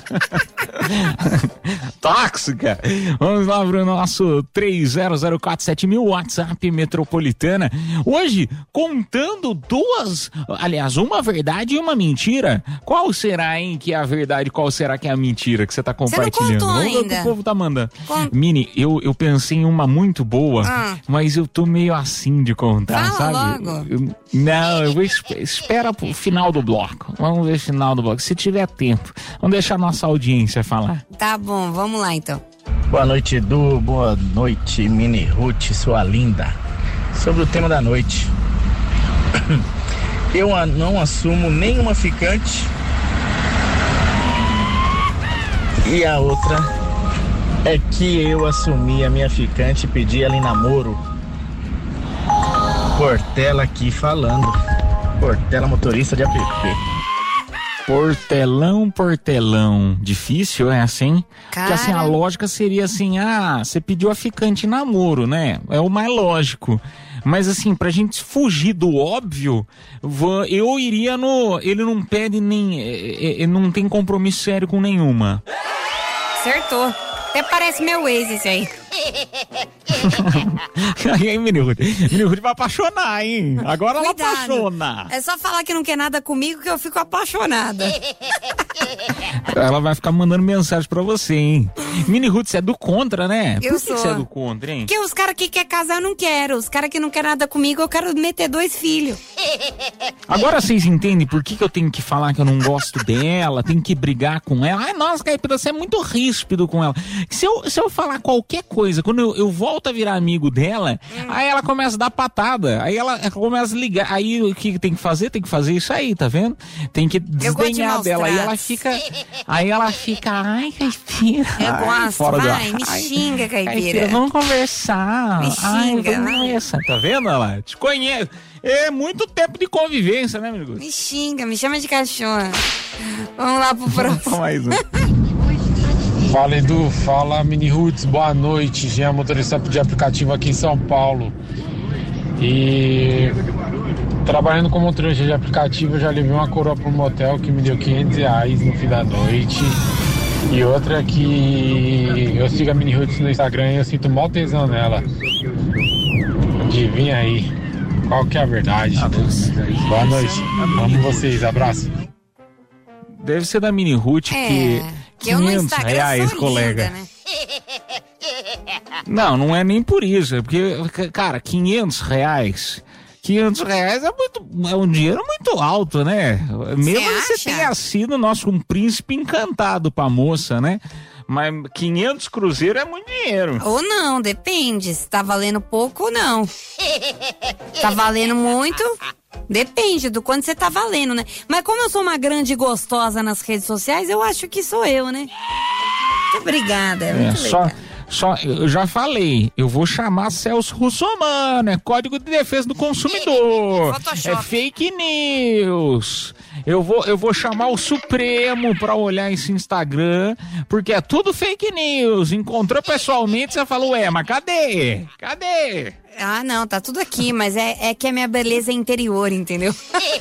Speaker 2: Tóxica. Vamos lá pro nosso três zero zero quatro sete mil WhatsApp Metropolitana. Hoje, contando duas, aliás, uma verdade e uma mentira. Qual será, hein, que é a verdade, qual será que é a mentira que você tá compartilhando?
Speaker 3: Você não contou
Speaker 2: Vamos ver o
Speaker 3: ainda.
Speaker 2: que o povo tá mandando.
Speaker 3: Con-
Speaker 2: Mini, eu, eu pensei em uma muito boa,
Speaker 3: Ah.
Speaker 2: mas eu tô meio assim de contar,
Speaker 3: Fala
Speaker 2: sabe?
Speaker 3: logo.
Speaker 2: Eu- não, eu vou esp- espera pro final do bloco. Vamos ver o final do bloco. Se tiver tempo, vamos deixar a nossa audiência falar.
Speaker 3: Tá bom, vamos lá então.
Speaker 13: Boa noite, Edu. Boa noite, Mini Ruth, sua linda. Sobre o tema da noite. Eu a- não assumo nenhuma ficante. E a outra é que eu assumi a minha ficante e pedi ela em namoro. Portela aqui falando. Portela, motorista de app.
Speaker 2: Portelão, portelão. Difícil é assim?
Speaker 3: Cara.
Speaker 2: Porque assim, a lógica seria assim, ah, você pediu a ficante em namoro, né? É o mais lógico. Mas assim, pra gente fugir do óbvio, vou- eu iria no... Ele não pede nem... é, é, não tem compromisso sério com nenhuma.
Speaker 3: Acertou. Até parece meu ex esse aí.
Speaker 2: Aí, Mini-Ruth, Mini-Ruth vai apaixonar, hein? Agora ela
Speaker 3: Cuidado.
Speaker 2: apaixona.
Speaker 3: É só falar que não quer nada comigo que eu fico apaixonada.
Speaker 2: Ela vai ficar mandando mensagem pra você, hein? Mini-Ruth, você é do contra, né?
Speaker 3: Eu
Speaker 2: Por que
Speaker 3: sou.
Speaker 2: que você é do contra, hein?
Speaker 3: Porque os caras que quer casar eu não quero. Os caras que não querem nada comigo eu quero meter dois filhos.
Speaker 2: Agora vocês entendem por que, que eu tenho que falar que eu não gosto dela, tenho que brigar com ela. Ai, nossa, Caipira, você é muito ríspido com ela. Se eu, se eu falar qualquer coisa, quando eu, eu volto a virar amigo dela,
Speaker 3: Hum.
Speaker 2: aí ela começa a dar patada, aí ela, ela começa a ligar. Aí o que tem que fazer? Tem que fazer isso aí, tá vendo? Tem que
Speaker 3: gosto de
Speaker 2: desdenhar
Speaker 3: maus
Speaker 2: dela. Aí ela
Speaker 3: tratos.
Speaker 2: fica. Aí ela fica, ai, Caipira.
Speaker 3: Eu
Speaker 2: ai,
Speaker 3: gosto,
Speaker 2: fora do
Speaker 3: vai,
Speaker 2: ar.
Speaker 3: me
Speaker 2: Ai,
Speaker 3: xinga, Caipira.
Speaker 2: Vamos conversar.
Speaker 3: Me
Speaker 2: Ai,
Speaker 3: xinga,
Speaker 2: vamos
Speaker 3: vai.
Speaker 2: conversar. Tá vendo, ela? Te conheço. É muito tempo de convivência, né, amigo?
Speaker 3: Me xinga, me chama de cachorro. Vamos lá pro próximo.
Speaker 2: Mais um.
Speaker 14: Fala, Edu, fala, Mini Roots, boa noite. Jean, motorista de aplicativo aqui em São Paulo. E trabalhando como motorista de aplicativo, eu já levei uma coroa pro motel que me deu quinhentos reais no fim da noite. E outra que eu sigo a Mini Roots no Instagram e eu sinto mó tesão nela. Adivinha aí, qual que é a verdade? Boa noite, amo vocês, abraço.
Speaker 2: Deve ser da Mini Ruth
Speaker 3: É,
Speaker 2: que
Speaker 3: que eu no
Speaker 2: quinhentos
Speaker 3: Instagram
Speaker 2: reais,
Speaker 3: sou
Speaker 2: colega.
Speaker 3: linda, né?
Speaker 2: Não, não é nem por isso, é porque, cara, quinhentos reais... quinhentos reais é, muito, é um dinheiro muito alto, né? Mesmo que você tenha sido nosso um príncipe encantado pra moça, né? Mas quinhentos cruzeiros é muito dinheiro.
Speaker 3: Ou não, depende. Se tá valendo pouco ou não. Tá valendo muito, depende do quanto você tá valendo, né? Mas como eu sou uma grande gostosa nas redes sociais, eu acho que sou eu, né? Muito obrigada, é muito
Speaker 2: é, só...
Speaker 3: legal.
Speaker 2: Só, eu já falei, eu vou chamar Celso Russomano, é Código de Defesa do Consumidor, é fake news. Eu vou, eu vou chamar o Supremo pra olhar esse Instagram, porque é tudo fake news. Encontrou pessoalmente, você falou, ué, mas cadê? Cadê?
Speaker 3: Ah, não, tá tudo aqui, mas é, é que a minha beleza é interior, entendeu?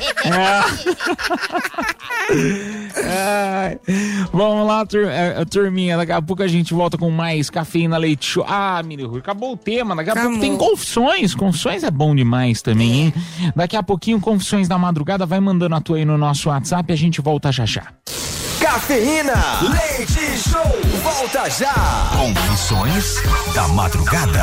Speaker 2: É. Vamos lá, tur é, turminha, daqui a pouco a gente volta com mais Cafeína Leite Show. Ah, Mini Rui, acabou o tema, daqui a acabou. pouco tem confissões, confissões é bom demais também, hein? Daqui a pouquinho, confissões da madrugada, vai mandando a tua aí no nosso WhatsApp e a gente volta já já.
Speaker 1: Cafeína Leite Show, volta já! Confissões da madrugada.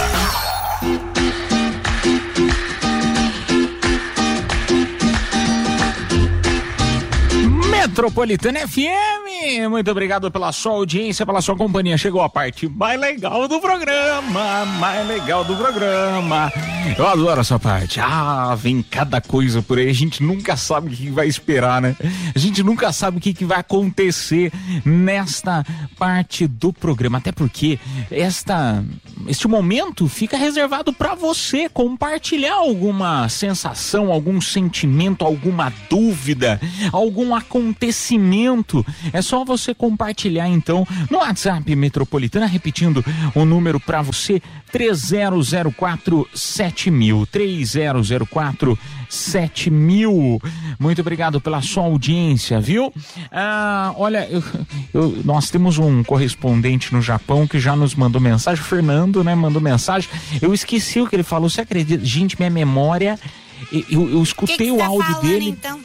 Speaker 2: Metropolitana F M, muito obrigado pela sua audiência, pela sua companhia. Chegou a parte mais legal do programa, mais legal do programa. Eu adoro essa parte. Ah, vem cada coisa por aí, a gente nunca sabe o que vai esperar, né? A gente nunca sabe o que, que vai acontecer nesta parte do programa, até porque esta, este momento fica reservado para você compartilhar alguma sensação, algum sentimento, alguma dúvida, algum acontecimento. É só você compartilhar então no WhatsApp Metropolitana, repetindo o número para você, três zero zero quatro sete mil, três zero zero quatro sete mil. Muito obrigado pela sua audiência, viu? Ah, olha, eu, eu, nós temos um correspondente no Japão que já nos mandou mensagem, o Fernando, né, mandou mensagem. Eu esqueci o que ele falou, você acredita? Gente, minha memória, eu, eu, eu escutei que que o áudio
Speaker 3: falando,
Speaker 2: dele.
Speaker 3: Então?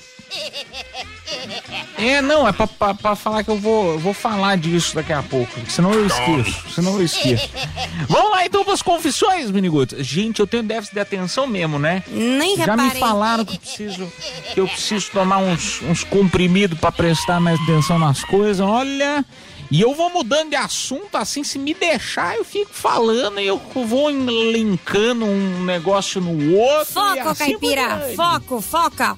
Speaker 2: É, não, é pra, pra, pra falar que eu vou, eu vou falar disso daqui a pouco, senão eu esqueço, senão eu esqueço. Vamos lá então pras confissões, Miniguts. Gente, eu tenho déficit de atenção mesmo, né?
Speaker 3: Nem
Speaker 2: Já
Speaker 3: reparei.
Speaker 2: me falaram que eu preciso, que eu preciso tomar uns, uns comprimidos pra prestar mais atenção nas coisas, olha... E eu vou mudando de assunto, assim, se me deixar, eu fico falando e eu vou linkando um negócio no outro.
Speaker 3: Foco, assim caipira, foco, foca.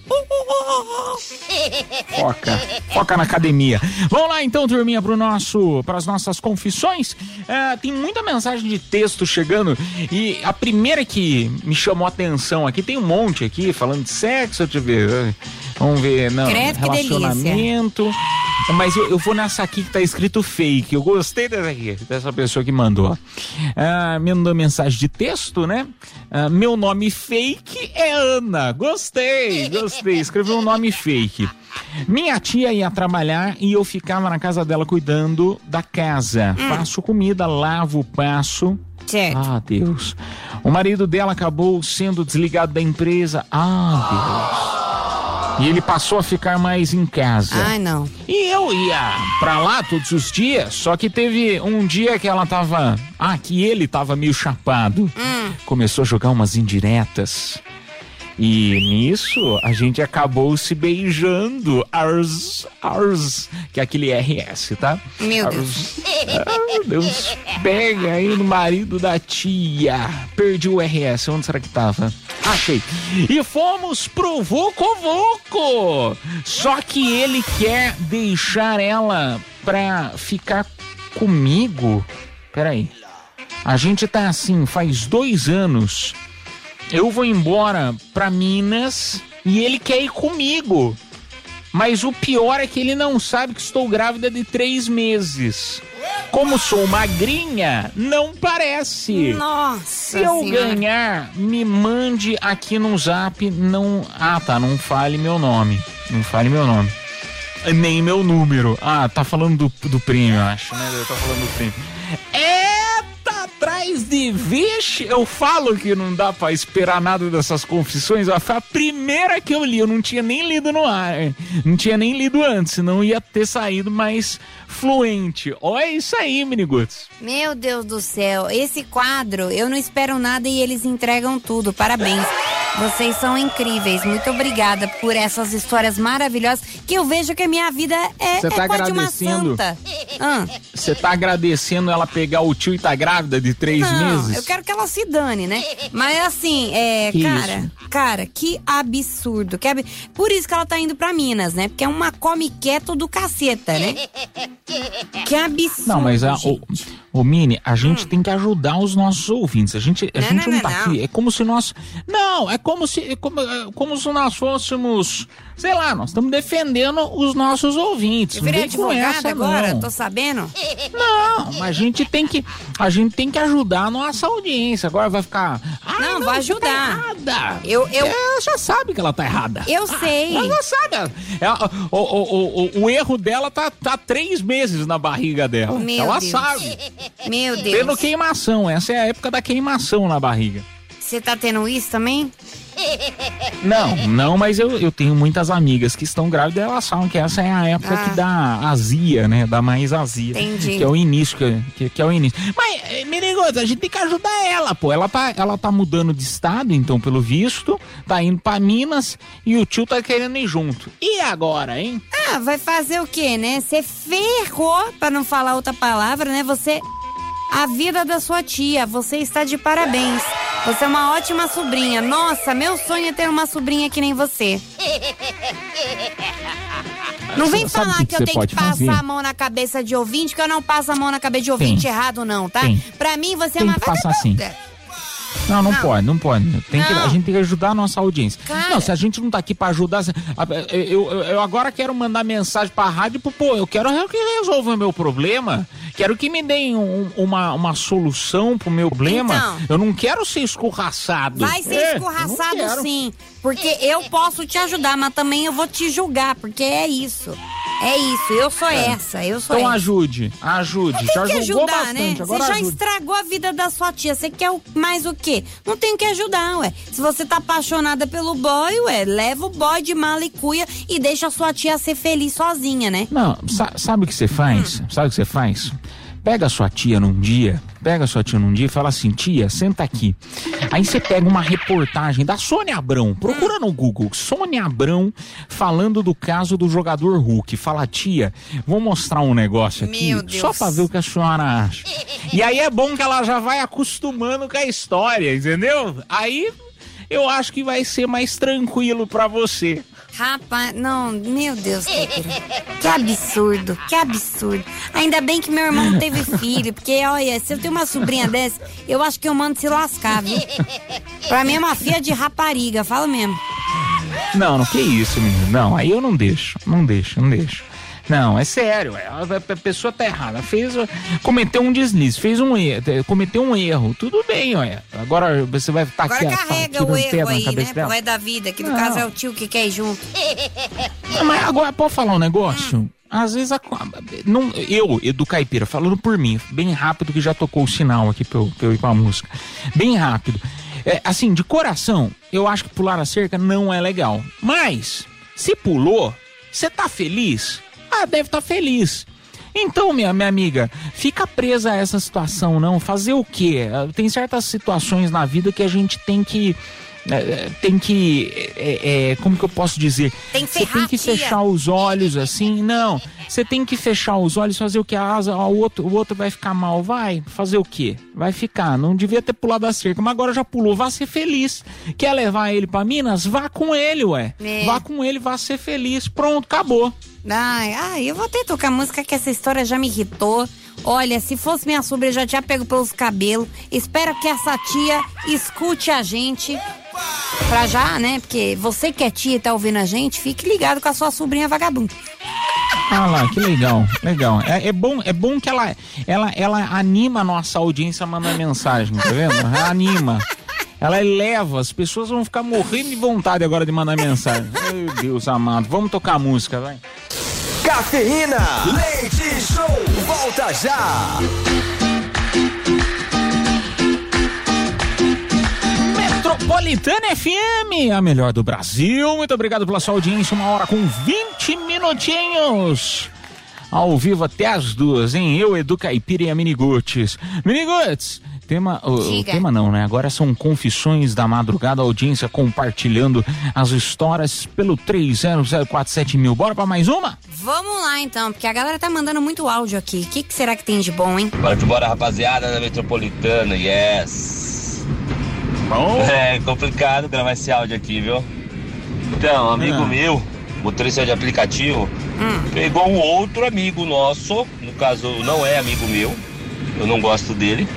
Speaker 2: Foca, foca na academia. Vamos lá então, turminha, pro nosso, pras nossas confissões. Uh, tem muita mensagem de texto chegando e a primeira que me chamou a atenção aqui, tem um monte aqui falando de sexo, deixa eu ver. Vamos ver, não,
Speaker 3: Credo,
Speaker 2: relacionamento. Mas eu, eu vou nessa aqui que tá escrito fake. Eu gostei dessa aqui, dessa pessoa que mandou. Ah, me mandou mensagem de texto, né? Ah, meu nome fake é Ana. Gostei, gostei. Escreveu um nome fake. Minha tia ia trabalhar e eu ficava na casa dela cuidando da casa. Hum. Faço comida, lavo, passo.
Speaker 3: Certo.
Speaker 2: Ah, Deus. O marido dela acabou sendo desligado da empresa. Ah, Deus. E ele passou a ficar mais em casa.
Speaker 3: Ai, não.
Speaker 2: E eu ia pra lá todos os dias, só que teve um dia que ela tava... Ah, que ele tava meio chapado.
Speaker 3: Hum.
Speaker 2: Começou a jogar umas indiretas. E nisso, a gente acabou se beijando. Ars, ars, que é aquele R S, tá?
Speaker 3: Meu
Speaker 2: ars,
Speaker 3: Deus.
Speaker 2: Ah, Deus, pega aí no marido da tia. Perdi o R S, onde será que tava? Achei. E fomos pro Voco Voco. Só que ele quer deixar ela pra ficar comigo. Peraí. A gente tá assim, faz dois anos... Eu vou embora pra Minas e ele quer ir comigo. Mas o pior é que ele não sabe que estou grávida de três meses. Como sou magrinha, não parece.
Speaker 3: Nossa
Speaker 2: Se eu
Speaker 3: senhora.
Speaker 2: ganhar, me mande aqui no zap. Não... Ah, tá, não fale meu nome. Não fale meu nome. Nem meu número. Ah, tá falando do, do prêmio, eu acho, né? Eu tô falando do prêmio. Eita, Mas de vixe, eu falo que não dá pra esperar nada dessas confissões. Ó, foi a primeira que eu li, eu não tinha nem lido no ar, não tinha nem lido antes, senão ia ter saído mais fluente. Olha isso aí, Miniguts.
Speaker 3: Meu Deus do céu, esse quadro, eu não espero nada e eles entregam tudo, parabéns. Vocês são incríveis, muito obrigada por essas histórias maravilhosas, que eu vejo que a minha vida é,
Speaker 2: Você tá
Speaker 3: é quase uma
Speaker 2: agradecendo?
Speaker 3: santa. Ah.
Speaker 2: Você tá agradecendo ela pegar o tio e tá grávida de três
Speaker 3: Não,
Speaker 2: meses?
Speaker 3: eu quero que ela se dane, né? Mas assim, é,
Speaker 2: Que
Speaker 3: cara,
Speaker 2: isso?
Speaker 3: cara, que absurdo. Que ab... Por isso que ela tá indo pra Minas, né? Porque é uma come quieto do caceta, né? Que absurdo.
Speaker 2: Não, mas a, o, o Mini, a gente
Speaker 3: Hum.
Speaker 2: tem que ajudar os nossos ouvintes. A gente, a
Speaker 3: Não,
Speaker 2: gente
Speaker 3: não,
Speaker 2: não, tá
Speaker 3: não,
Speaker 2: aqui. É como se nós. Não, é como se, é como, é como se nós fôssemos. Sei lá, nós estamos defendendo os nossos ouvintes.
Speaker 3: Eu
Speaker 2: Não
Speaker 3: virei
Speaker 2: vem com
Speaker 3: advogada
Speaker 2: essa,
Speaker 3: agora,
Speaker 2: não.
Speaker 3: tô sabendo?
Speaker 2: Não, mas a gente tem que. A gente tem que ajudar a nossa audiência. Agora vai ficar. Ah,
Speaker 3: Não,
Speaker 2: não,
Speaker 3: vou
Speaker 2: você
Speaker 3: ajudar.
Speaker 2: Tá errada.
Speaker 3: Eu, eu...
Speaker 2: Ela já sabe que ela tá errada.
Speaker 3: Eu
Speaker 2: Ah,
Speaker 3: sei.
Speaker 2: Ela já sabe. Ela- o, o, o, o, o erro dela tá, tá três meses na barriga dela.
Speaker 3: Meu
Speaker 2: ela
Speaker 3: Deus.
Speaker 2: sabe.
Speaker 3: Meu
Speaker 2: Tendo
Speaker 3: Deus.
Speaker 2: queimação. Essa é a época da queimação na barriga.
Speaker 3: Você tá tendo isso também?
Speaker 2: Não, não, mas eu, eu tenho muitas amigas que estão grávidas e elas falam que essa é a época
Speaker 3: Ah.
Speaker 2: que dá azia, né? Dá mais azia.
Speaker 3: Entendi.
Speaker 2: Que é o início, que, que, que é o início. Mas, eh, Menigoto, a gente tem que ajudar ela, pô. Ela tá, ela tá mudando de estado, então, pelo visto, tá indo pra Minas e o tio tá querendo ir junto. E agora, hein?
Speaker 3: Ah, vai fazer o quê, né? Você ferrou, pra não falar outra palavra, né? Você... A vida da sua tia, você está de parabéns. Você é uma ótima sobrinha. Nossa, meu sonho é ter uma sobrinha que nem você. Não vem
Speaker 2: Sabe o
Speaker 3: falar
Speaker 2: que
Speaker 3: que,
Speaker 2: que
Speaker 3: eu
Speaker 2: você
Speaker 3: tenho que
Speaker 2: pode
Speaker 3: passar
Speaker 2: fazer?
Speaker 3: a mão na cabeça de ouvinte, que eu não passo a mão na cabeça de ouvinte
Speaker 2: Tem.
Speaker 3: errado, não, tá?
Speaker 2: Tem.
Speaker 3: Pra mim, você é
Speaker 2: Tem
Speaker 3: uma
Speaker 2: que passar sim.
Speaker 3: vagabunda.
Speaker 2: Não, não,
Speaker 3: Não.
Speaker 2: pode, não pode. Tem que, a
Speaker 3: Não.
Speaker 2: gente tem que ajudar a nossa audiência.
Speaker 3: Cara.
Speaker 2: Não, se a gente não tá aqui pra ajudar. se- a- Eu, eu, eu agora quero mandar mensagem pra rádio, pô, pô, eu quero que resolva o meu problema. Quero que me deem um- uma, uma solução pro meu problema.
Speaker 3: Então.
Speaker 2: Eu não quero ser escorraçado.
Speaker 3: Vai ser
Speaker 2: É, eu não
Speaker 3: escorraçado
Speaker 2: quero.
Speaker 3: sim, porque eu posso te ajudar, mas também eu vou te julgar, porque é isso. É isso, eu sou essa, eu sou
Speaker 2: Então
Speaker 3: essa.
Speaker 2: ajude, ajude.
Speaker 3: Tem
Speaker 2: Já
Speaker 3: que
Speaker 2: julgou
Speaker 3: ajudar,
Speaker 2: bastante,
Speaker 3: né? Você
Speaker 2: agora
Speaker 3: já
Speaker 2: ajude.
Speaker 3: estragou a vida da sua tia. Você quer o- mais o quê? Não tem que ajudar, ué. Se você tá apaixonada pelo boy, ué, leva o boy de mala e cuia e deixa a sua tia ser feliz sozinha, né?
Speaker 2: Não, sa- sabe o que você faz? Sabe o que você faz? Pega a sua tia num dia, pega a sua tia num dia e fala assim, tia, senta aqui. Aí você pega uma reportagem da Sônia Abrão, procura no Google, Sônia Abrão falando do caso do jogador Hulk. Fala, tia, vou mostrar um negócio aqui,
Speaker 3: Meu Deus.
Speaker 2: só pra ver o que a senhora acha. E aí é bom que ela já vai acostumando com a história, entendeu? Aí eu acho que vai ser mais tranquilo pra você.
Speaker 3: Rapaz, não, meu Deus, Kéfera. Que absurdo, que absurdo. Ainda bem que meu irmão não teve filho, porque, olha, se eu tenho uma sobrinha dessa, eu acho que eu mando se lascar, viu? Pra mim é uma filha de rapariga, fala mesmo.
Speaker 2: Não, não, que isso, menino. Não, aí eu não deixo, não deixo, não deixo. Não, é sério, é, a, a pessoa tá errada, fez, cometeu um deslize, fez um erro, cometeu um erro, tudo bem, olha. Agora você vai estar
Speaker 3: Agora
Speaker 2: aqui
Speaker 3: carrega
Speaker 2: tirando
Speaker 3: o
Speaker 2: pedra
Speaker 3: erro
Speaker 2: na
Speaker 3: aí,
Speaker 2: cabeça
Speaker 3: né?
Speaker 2: dela.
Speaker 3: Pro resto da vida, que no
Speaker 2: Não.
Speaker 3: caso é o tio que quer ir junto.
Speaker 2: Não, mas agora, pode falar um negócio? Às vezes, a, não, eu, Edu Caipira, falando por mim, bem rápido, que já tocou o sinal aqui pra eu, pra eu ir com a música. Bem rápido. É, assim, de coração, eu acho que pular a cerca não é legal. Mas, se pulou, você tá feliz? Ah, deve estar feliz. Então, minha, minha amiga, fica presa a essa situação, não. Fazer o quê? Tem certas situações na vida que a gente tem que... É, tem que, é, é, como que eu posso dizer?
Speaker 3: Tem que
Speaker 2: Você tem que
Speaker 3: ferrar,
Speaker 2: fechar os olhos assim, não. Você tem que fechar os olhos, fazer o que a asa, o outro, o outro vai ficar mal, vai. Fazer o quê? Vai ficar. Não devia ter pulado a cerca, mas agora já pulou. Vá ser feliz. Quer levar ele pra Minas? Vá com ele, ué.
Speaker 3: É.
Speaker 2: Vá com ele, vá ser feliz. Pronto, acabou.
Speaker 3: Ai, ai, eu vou até tocar música que essa história já me irritou. Olha, se fosse minha sobrinha, já tinha pego pelos cabelos. Espero que essa tia escute a gente. Pra já, né? Porque você que é tia e tá ouvindo a gente, fique ligado com a sua sobrinha vagabunda.
Speaker 2: Ah lá, que legal, legal. É, é bom, é bom que ela, ela, ela anima a nossa audiência a mandar mensagem, tá vendo? Ela anima. Ela eleva, as pessoas vão ficar morrendo de vontade agora de mandar mensagem. Meu Deus amado, vamos tocar a música, vai.
Speaker 1: Cafeína, leite show, volta já.
Speaker 2: Metropolitana F M, a melhor do Brasil. Muito obrigado pela sua audiência. Uma hora com vinte minutinhos. Ao vivo até as duas, hein? Eu, Edu Caipira e a Miniguts. Miniguts, tema... O, tema não, né? Agora são confissões da madrugada, a audiência compartilhando as histórias pelo três zero zero quatro sete mil. Bora pra mais uma?
Speaker 3: Vamos lá, então, porque a galera tá mandando muito áudio aqui. O que, que será que tem de bom, hein?
Speaker 15: Bora que bora, rapaziada da Metropolitana, yes!
Speaker 2: Bom.
Speaker 15: É complicado gravar esse áudio aqui, viu? Então, um amigo ah. meu, motorista de aplicativo, hum. pegou um outro amigo nosso, no caso não é amigo meu, eu não gosto dele,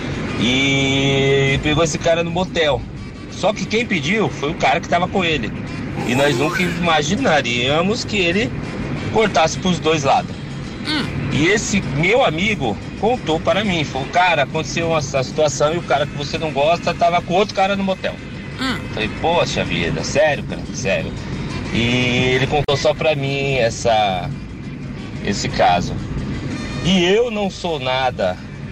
Speaker 15: e pegou esse cara no motel. Só que quem pediu foi o cara que tava com ele. E nós nunca imaginaríamos que ele cortasse pros dois lados. Hum. E esse meu amigo contou para mim, falou, cara, aconteceu essa situação e o cara que você não gosta tava com outro cara no motel. Hum. Falei, poxa vida, sério, cara, sério. E ele contou só pra mim essa, esse caso. E eu não sou nada,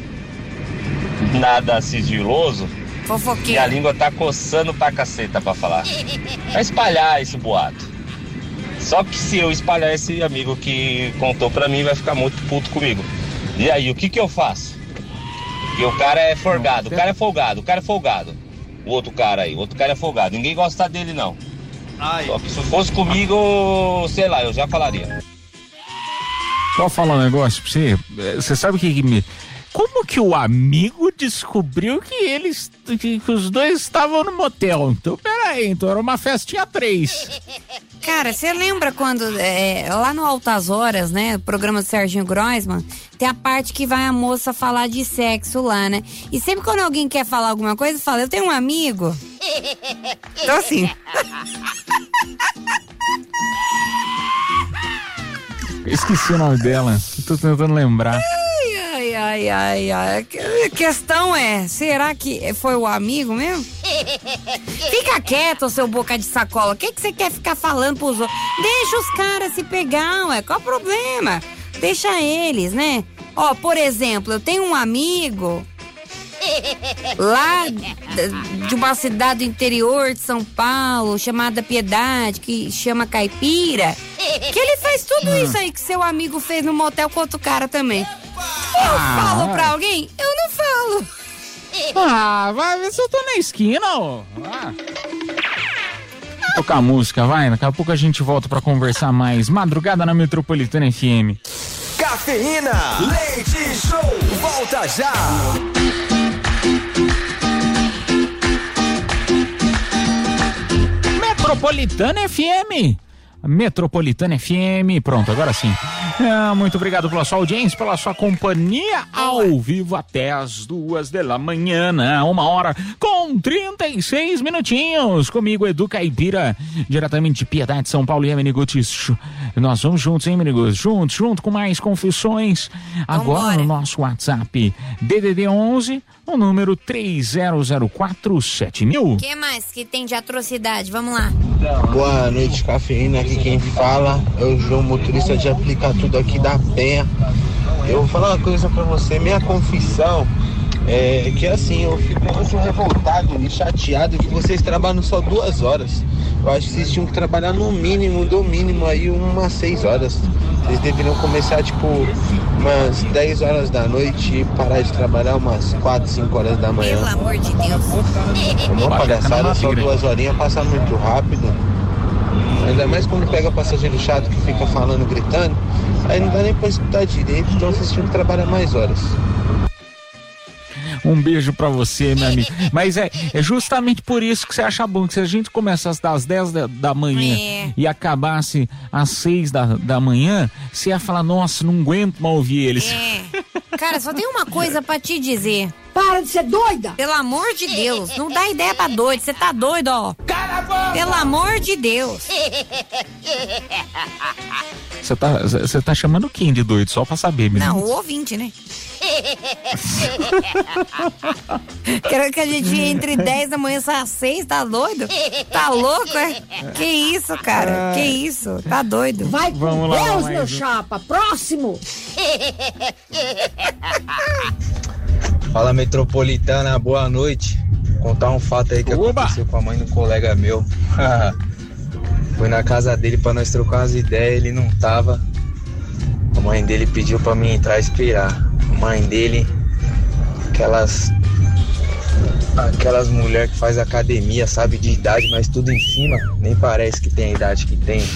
Speaker 15: nada sigiloso.
Speaker 3: Fofoqueiro.
Speaker 15: E a língua tá coçando pra caceta pra falar. Pra espalhar esse boato. Só que se eu espalhar, esse amigo que contou pra mim vai ficar muito puto comigo. E aí, o que que eu faço? Porque o cara é folgado, o cara é folgado, o cara é folgado. O outro cara aí, o outro cara é folgado. Ninguém gosta dele, não. Ai. Só que se fosse comigo, sei lá, eu já falaria.
Speaker 2: Só falar um negócio pra você. Você sabe o que, que me... Como que o amigo descobriu que eles, que, que os dois estavam no motel? Então, peraí, então era uma festinha três.
Speaker 3: Cara, você lembra quando, é, lá no Altas Horas, né, o programa do Serginho Groisman, tem a parte que vai a moça falar de sexo lá, né? E sempre quando alguém quer falar alguma coisa, fala, eu tenho um amigo. Então assim...
Speaker 2: Esqueci o nome dela, tô tentando lembrar.
Speaker 3: Ai, ai, ai, ai. A questão é, será que foi o amigo mesmo? Fica quieto, seu boca de sacola. O que que você quer ficar falando pros outros? Deixa os caras se pegar, ué. Qual o problema? Deixa eles, né? Ó, por exemplo, eu tenho um amigo lá de uma cidade do interior de São Paulo, chamada Piedade, que chama Caipira, que ele faz tudo hum. isso aí que seu amigo fez no motel com outro cara também. Eu ah, falo pra alguém? Eu não falo.
Speaker 2: Ah, vai ver se eu tô na esquina, ó. Ah. Tocar música, vai. Daqui a pouco a gente volta pra conversar mais. Madrugada na Metropolitana F M.
Speaker 1: Cafeína, leite show, volta já.
Speaker 2: Metropolitana F M. Metropolitana F M, pronto, agora sim. É, muito obrigado pela sua audiência, pela sua companhia ao vivo até as duas da manhã, né? Uma hora com trinta e seis minutinhos. Comigo, Edu Caipira, diretamente de Piedade, São Paulo, e a Miniguts. Nós vamos juntos, hein, Miniguts? Juntos, junto com mais confissões. Agora Vambora. No nosso WhatsApp, D D D onze, o número três zero zero quatro sete mil.
Speaker 3: O que mais que tem de atrocidade? Vamos lá.
Speaker 16: Boa noite, Cafeína. Aqui quem fala é o João, motorista de aplicativo aqui da Penha. Eu vou falar uma coisa pra você. Minha confissão é que assim, eu fico muito revoltado e chateado que vocês trabalham só duas horas. Eu acho que vocês tinham que trabalhar no mínimo, do mínimo aí umas seis horas. Vocês deveriam começar tipo umas dez horas da noite e parar de trabalhar umas quatro, cinco horas da manhã.
Speaker 3: Pelo amor de Deus.
Speaker 16: É uma palhaçada, só duas horinhas passa muito rápido. Ainda mais quando pega passageiro chato que fica falando, gritando. Aí não dá nem pra escutar direito, então vocês tinham que trabalhar mais horas.
Speaker 2: Um beijo pra você, meu amigo. Mas é, é justamente por isso que você acha bom, que se a gente começasse às dez da, da manhã é. e acabasse às seis da, da manhã, você ia falar, nossa, não aguento mais ouvir eles.
Speaker 3: É. Cara, só tem uma coisa pra te dizer.
Speaker 17: Para de ser doida!
Speaker 3: Pelo amor de Deus, não dá ideia pra doido, você tá doido, ó.
Speaker 17: Cala a boca!
Speaker 3: Pelo amor de Deus.
Speaker 2: Você tá, você tá chamando quem de doido? Só pra saber, menino.
Speaker 3: Não, o ouvinte, né? Quero que a gente entre dez da manhã às seis, tá doido? Tá louco, é? Que isso, cara? Que isso? Tá doido?
Speaker 17: Vai com
Speaker 2: Vamos lá,
Speaker 17: Deus,
Speaker 2: mais
Speaker 17: meu
Speaker 2: um.
Speaker 17: chapa. Próximo!
Speaker 16: Fala, Metropolitana, boa noite.
Speaker 18: contar um fato aí que Oba. aconteceu com a mãe do colega meu. Fui na casa dele pra nós trocar umas ideias, ele não tava. A mãe dele pediu pra mim entrar e esperar. A mãe dele, aquelas aquelas mulheres que faz academia, sabe, de idade, mas tudo em cima, nem parece que tem a idade que tem.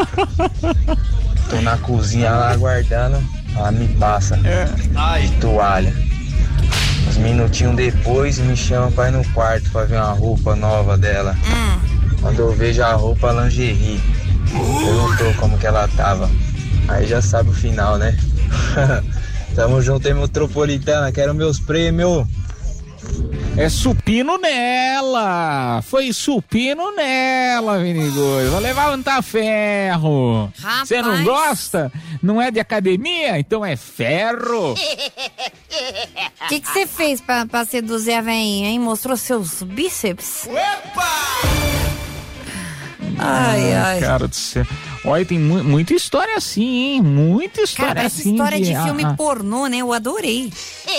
Speaker 18: Tô na cozinha lá aguardando, ela me passa de toalha. Uns minutinhos depois me chama pra ir no quarto pra ver uma roupa nova dela. Quando eu vejo a roupa lingerie, perguntou como que ela tava. Aí já sabe o final, né? Tamo junto aí, Metropolitana, quero meus prêmios.
Speaker 2: É supino nela! Foi supino nela, Vinigoso. Vai levantar ferro. Você não gosta? Não é de academia? Então é ferro.
Speaker 3: O que você fez pra, pra seduzir a veinha, hein? Mostrou seus bíceps? Opa! Ai,
Speaker 2: ah,
Speaker 3: ai.
Speaker 2: Cara do céu. Olha, tem mu- muita história assim, hein? Muita história
Speaker 3: Cara,
Speaker 2: assim.
Speaker 3: essa história de,
Speaker 2: de
Speaker 3: filme
Speaker 2: ah,
Speaker 3: pornô, né? Eu adorei.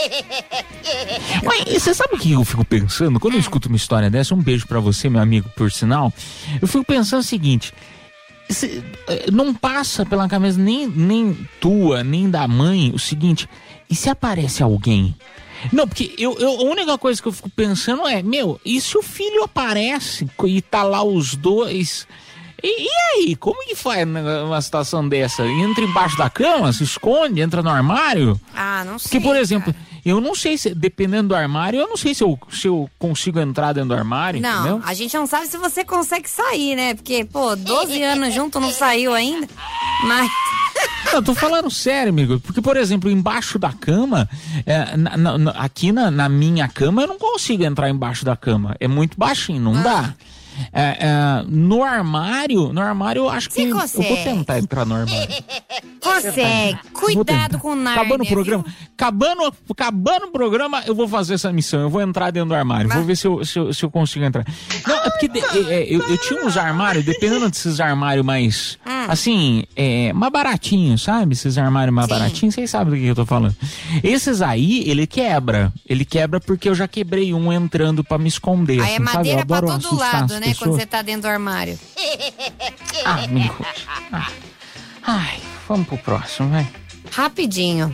Speaker 2: Mas você sabe o que eu fico pensando? Quando eu escuto uma história dessa, um beijo pra você, meu amigo, por sinal. Eu fico pensando o seguinte: se, não passa pela cabeça nem, nem tua, nem da mãe o seguinte: e se aparece alguém? Não, porque eu, eu, a única coisa que eu fico pensando é, meu, e se o filho aparece e tá lá os dois? E, e aí, como que faz numa situação dessa? Entra embaixo da cama, se esconde, entra no armário?
Speaker 3: Ah, não sei.
Speaker 2: Porque, por exemplo, cara, eu não sei se, dependendo do armário, eu não sei se eu, se eu consigo entrar dentro do armário,
Speaker 3: não,
Speaker 2: entendeu?
Speaker 3: A gente não sabe se você consegue sair, né? Porque, pô, doze anos junto não saiu ainda, mas...
Speaker 2: Não, tô falando sério, amigo. Porque, por exemplo, embaixo da cama, é, na, na, aqui na, na minha cama, eu não consigo entrar embaixo da cama. É muito baixinho, não ah. dá. É, é, no armário, no armário eu acho que eu vou tentar entrar no armário.
Speaker 3: Consegue. Cuidado com o Nárnia.
Speaker 2: Acabando o programa, acabando, acabando o programa, eu vou fazer essa missão. Eu vou entrar dentro do armário. Mas... Vou ver se eu, se, eu, se eu consigo entrar. Não, é porque de, é, eu, eu tinha uns armários, dependendo desses armários mais, hum. assim, é, mais baratinhos, sabe? Esses armários mais Sim. baratinhos, vocês sabem do que eu tô falando. Esses aí, ele quebra. Ele quebra porque eu já quebrei um entrando pra me esconder.
Speaker 3: Aí
Speaker 2: assim,
Speaker 3: é madeira
Speaker 2: pra
Speaker 3: todo lado, né?
Speaker 2: Pessoas.
Speaker 3: Quando você tá dentro do armário.
Speaker 2: Ah, me ah. Ai, vamos pro próximo, vai.
Speaker 3: Rapidinho.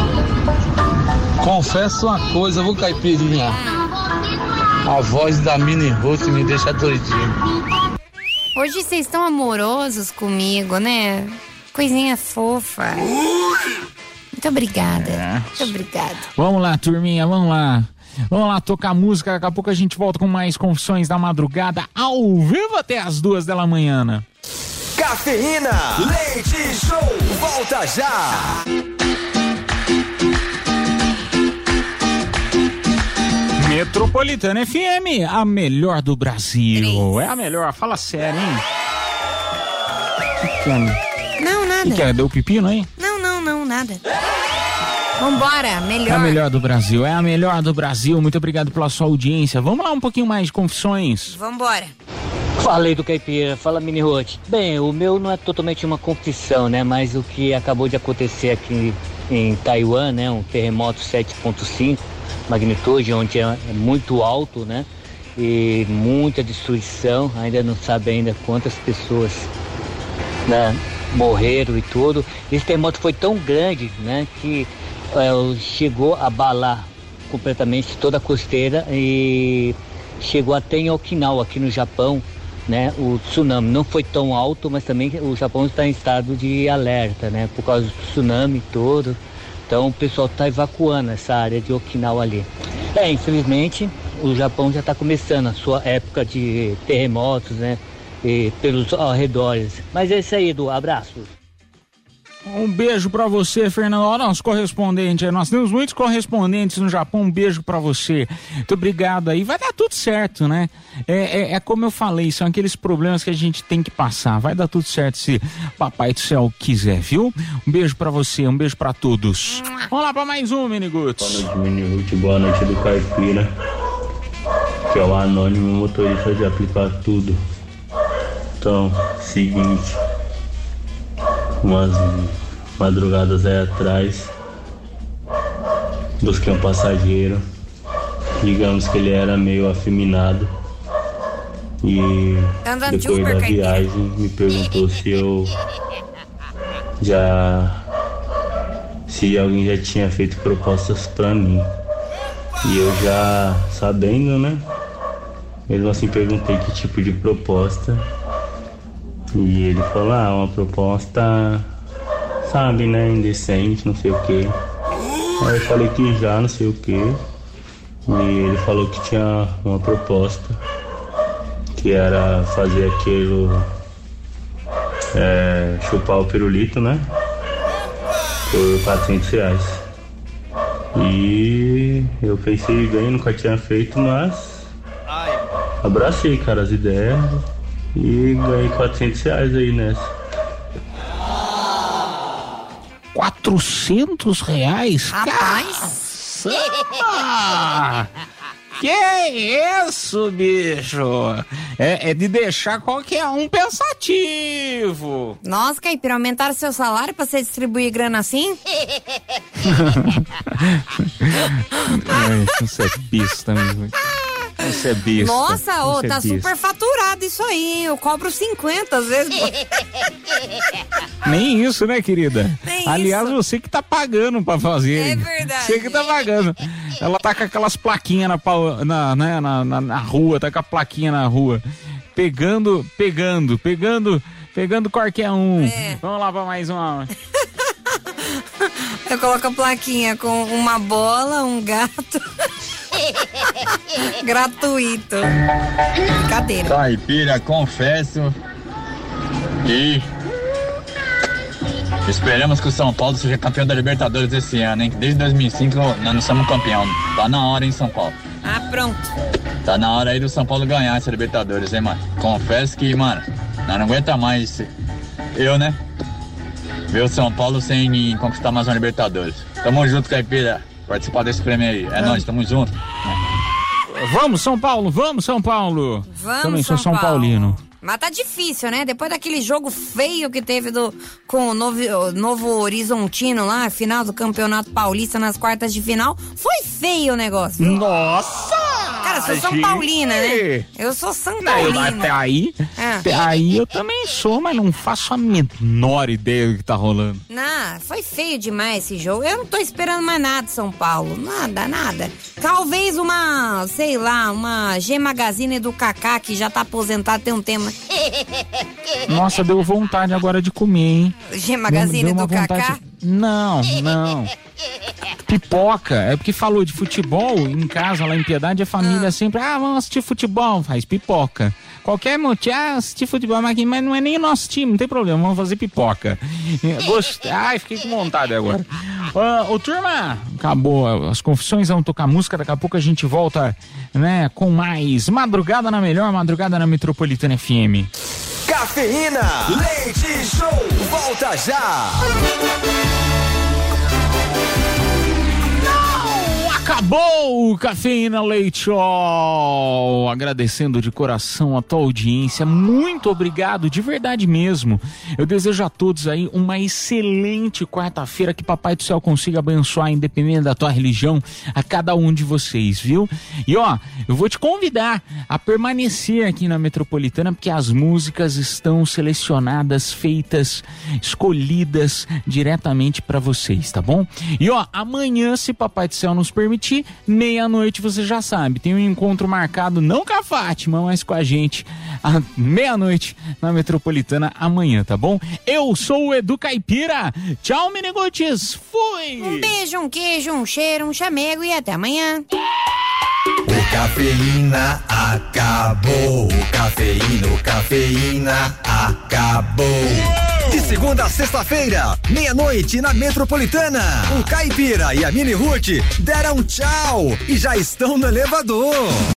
Speaker 19: Confesso uma coisa, vou caipirinha. A voz da Mini Ruth me deixa doidinho.
Speaker 3: Hoje vocês estão amorosos comigo, né? Coisinha fofa. Muito obrigada. É. Muito obrigada.
Speaker 2: Vamos lá, turminha, vamos lá. Vamos lá tocar música, daqui a pouco a gente volta com mais Confissões da Madrugada ao vivo até as duas da manhã. Né?
Speaker 1: Cafeína, leite show, volta já!
Speaker 2: Metropolitana F M, a melhor do Brasil. Três. É a melhor, fala sério, hein? Que que é?
Speaker 3: Não, nada.
Speaker 2: Que que é? Deu pepino aí?
Speaker 3: Não, não, não, nada. Vambora, melhor.
Speaker 2: É a melhor do Brasil, é a melhor do Brasil. Muito obrigado pela sua audiência. Vamos lá um pouquinho mais de confissões.
Speaker 3: Vambora.
Speaker 20: Falei do Caipira, fala Mini Ruth. Bem, o meu não é totalmente uma confissão, né? Mas o que acabou de acontecer aqui em Taiwan, né? Um terremoto sete ponto cinco magnitude, onde é muito alto, né? E muita destruição. Ainda não sabe ainda quantas pessoas, né, morreram e tudo. Esse terremoto foi tão grande, né? Que é, chegou a abalar completamente toda a costeira e chegou até em Okinawa, aqui no Japão, né? O tsunami não foi tão alto, mas também o Japão está em estado de alerta, né? Por causa do tsunami todo. Então o pessoal está evacuando essa área de Okinawa ali. É, infelizmente o Japão já está começando a sua época de terremotos, né? E pelos arredores. Mas é isso aí, Edu. Abraço.
Speaker 2: Um beijo pra você, Fernando. Olha, nosso correspondente. Nós temos muitos correspondentes no Japão. Um beijo pra você. Muito obrigado aí. Vai dar tudo certo, né? É, é, é como eu falei, são aqueles problemas que a gente tem que passar. Vai dar tudo certo se Papai do Céu quiser, viu? Um beijo pra você, um beijo pra todos. Vamos lá pra mais um, Miniguts.
Speaker 21: Boa noite, Miniguts. Boa noite do Caipira, que é o anônimo motorista de aplicar tudo. Então, seguinte, umas madrugadas aí atrás, busquei um passageiro digamos que ele era meio afeminado. E
Speaker 3: Andando
Speaker 21: depois
Speaker 3: de Uber,
Speaker 21: da
Speaker 3: Caipira.
Speaker 21: viagem me perguntou se eu já se alguém já tinha feito propostas pra mim. E eu já sabendo, né? Mesmo assim perguntei que tipo de proposta. E ele falou, ah, uma proposta, sabe, né, indecente, não sei o quê. Aí eu falei que já, não sei o quê. E ele falou que tinha uma proposta, que era fazer aquilo, é, chupar o pirulito, né, por quatrocentos reais. E eu pensei bem, nunca tinha feito, mas abracei, cara, as ideias e ganhei quatrocentos reais aí nessa.
Speaker 2: quatrocentos reais?
Speaker 3: Rapaz!
Speaker 2: Caçamba! Que isso, bicho? É, é de deixar qualquer um pensativo.
Speaker 3: Nossa, Caipira, aumentaram seu salário pra você distribuir grana assim?
Speaker 2: Ai, isso é besta mesmo. Isso é besta.
Speaker 3: Nossa, ô,
Speaker 2: Isso é
Speaker 3: tá
Speaker 2: besta.
Speaker 3: super faturado isso aí. Eu cobro cinquenta às vezes.
Speaker 2: Nem isso, né, querida?
Speaker 3: Nem
Speaker 2: Aliás,
Speaker 3: isso.
Speaker 2: você que tá pagando pra fazer.
Speaker 3: É verdade.
Speaker 2: Você que tá pagando. Ela tá com aquelas plaquinhas na, pau- na, né, na, na, na rua, tá com a plaquinha na rua. Pegando, pegando, pegando, pegando qualquer um.
Speaker 3: É.
Speaker 2: Vamos lá pra mais uma.
Speaker 3: Eu coloco a plaquinha com uma bola, um gato. Gratuito. Brincadeira.
Speaker 4: Caipira, confesso que esperamos que o São Paulo seja campeão da Libertadores esse ano, hein? Desde dois mil e cinco nós não somos campeão. Tá na hora, hein, São Paulo?
Speaker 3: Ah, pronto.
Speaker 4: Tá na hora aí do São Paulo ganhar essa Libertadores, hein, mano? Confesso que, mano, nós não aguenta mais, eu, né? Ver o São Paulo sem conquistar mais uma Libertadores. Tamo junto, Caipira. Participar desse prêmio aí. É, é. Nóis, tamo junto.
Speaker 2: Vamos, São Paulo, vamos, São Paulo.
Speaker 3: Vamos,
Speaker 2: Também sou
Speaker 3: São
Speaker 2: São
Speaker 3: Paulo.
Speaker 2: Paulino.
Speaker 3: Mas tá difícil, né? Depois daquele jogo feio que teve do, com o Novo, o Novo Horizontino lá, final do Campeonato Paulista nas quartas de final, foi feio o negócio. Viu?
Speaker 2: Nossa!
Speaker 3: Cara, eu sou São
Speaker 2: gente.
Speaker 3: Paulina, né? Eu sou São Paulina.
Speaker 2: Até aí,
Speaker 3: É.
Speaker 2: até aí eu também sou, mas não faço a menor ideia do que tá rolando.
Speaker 3: Não, foi feio demais esse jogo. Eu não tô esperando mais nada de São Paulo. Nada, nada. Talvez uma, sei lá, uma G Magazine do Kaká, que já tá aposentado tem um tempo.
Speaker 2: Nossa, deu vontade agora de comer, hein?
Speaker 3: G Magazine
Speaker 2: Deu uma
Speaker 3: do
Speaker 2: vontade-
Speaker 3: Kaká?
Speaker 2: Não, não. Pipoca, é porque falou de futebol em casa, lá em Piedade, a família sempre, ah, vamos assistir futebol, faz pipoca. Qualquer motivo, ah, assistir futebol, mas mas não é nem o nosso time, não tem problema, vamos fazer pipoca. Gostei, ai, fiquei com vontade agora. Uh, ô, turma, acabou as confissões, vamos tocar música, daqui a pouco a gente volta, né, com mais Madrugada na Melhor, Madrugada na Metropolitana F M.
Speaker 1: Cafeína, leite show, volta já.
Speaker 2: Acabou o Cafeína Leite Show. Agradecendo de coração a tua audiência. Muito obrigado, de verdade mesmo. Eu desejo a todos aí uma excelente quarta-feira. Que Papai do Céu consiga abençoar, independente da tua religião, a cada um de vocês, viu? E ó, eu vou te convidar a permanecer aqui na Metropolitana, porque as músicas estão selecionadas, feitas, escolhidas diretamente pra vocês, tá bom? E ó, amanhã, se Papai do Céu nos permitir, meia-noite, você já sabe, tem um encontro marcado, não com a Fátima, mas com a gente, à meia-noite na Metropolitana amanhã, tá bom? Eu sou o Edu Caipira. Tchau, Meniguts. Fui!
Speaker 3: Um beijo, um queijo, um cheiro, um chamego e até amanhã.
Speaker 1: O Cafeína acabou. O Cafeína, o Cafeína acabou. De segunda a sexta-feira, meia-noite na Metropolitana. O Caipira e a Mini Ruth deram tchau e já estão no elevador.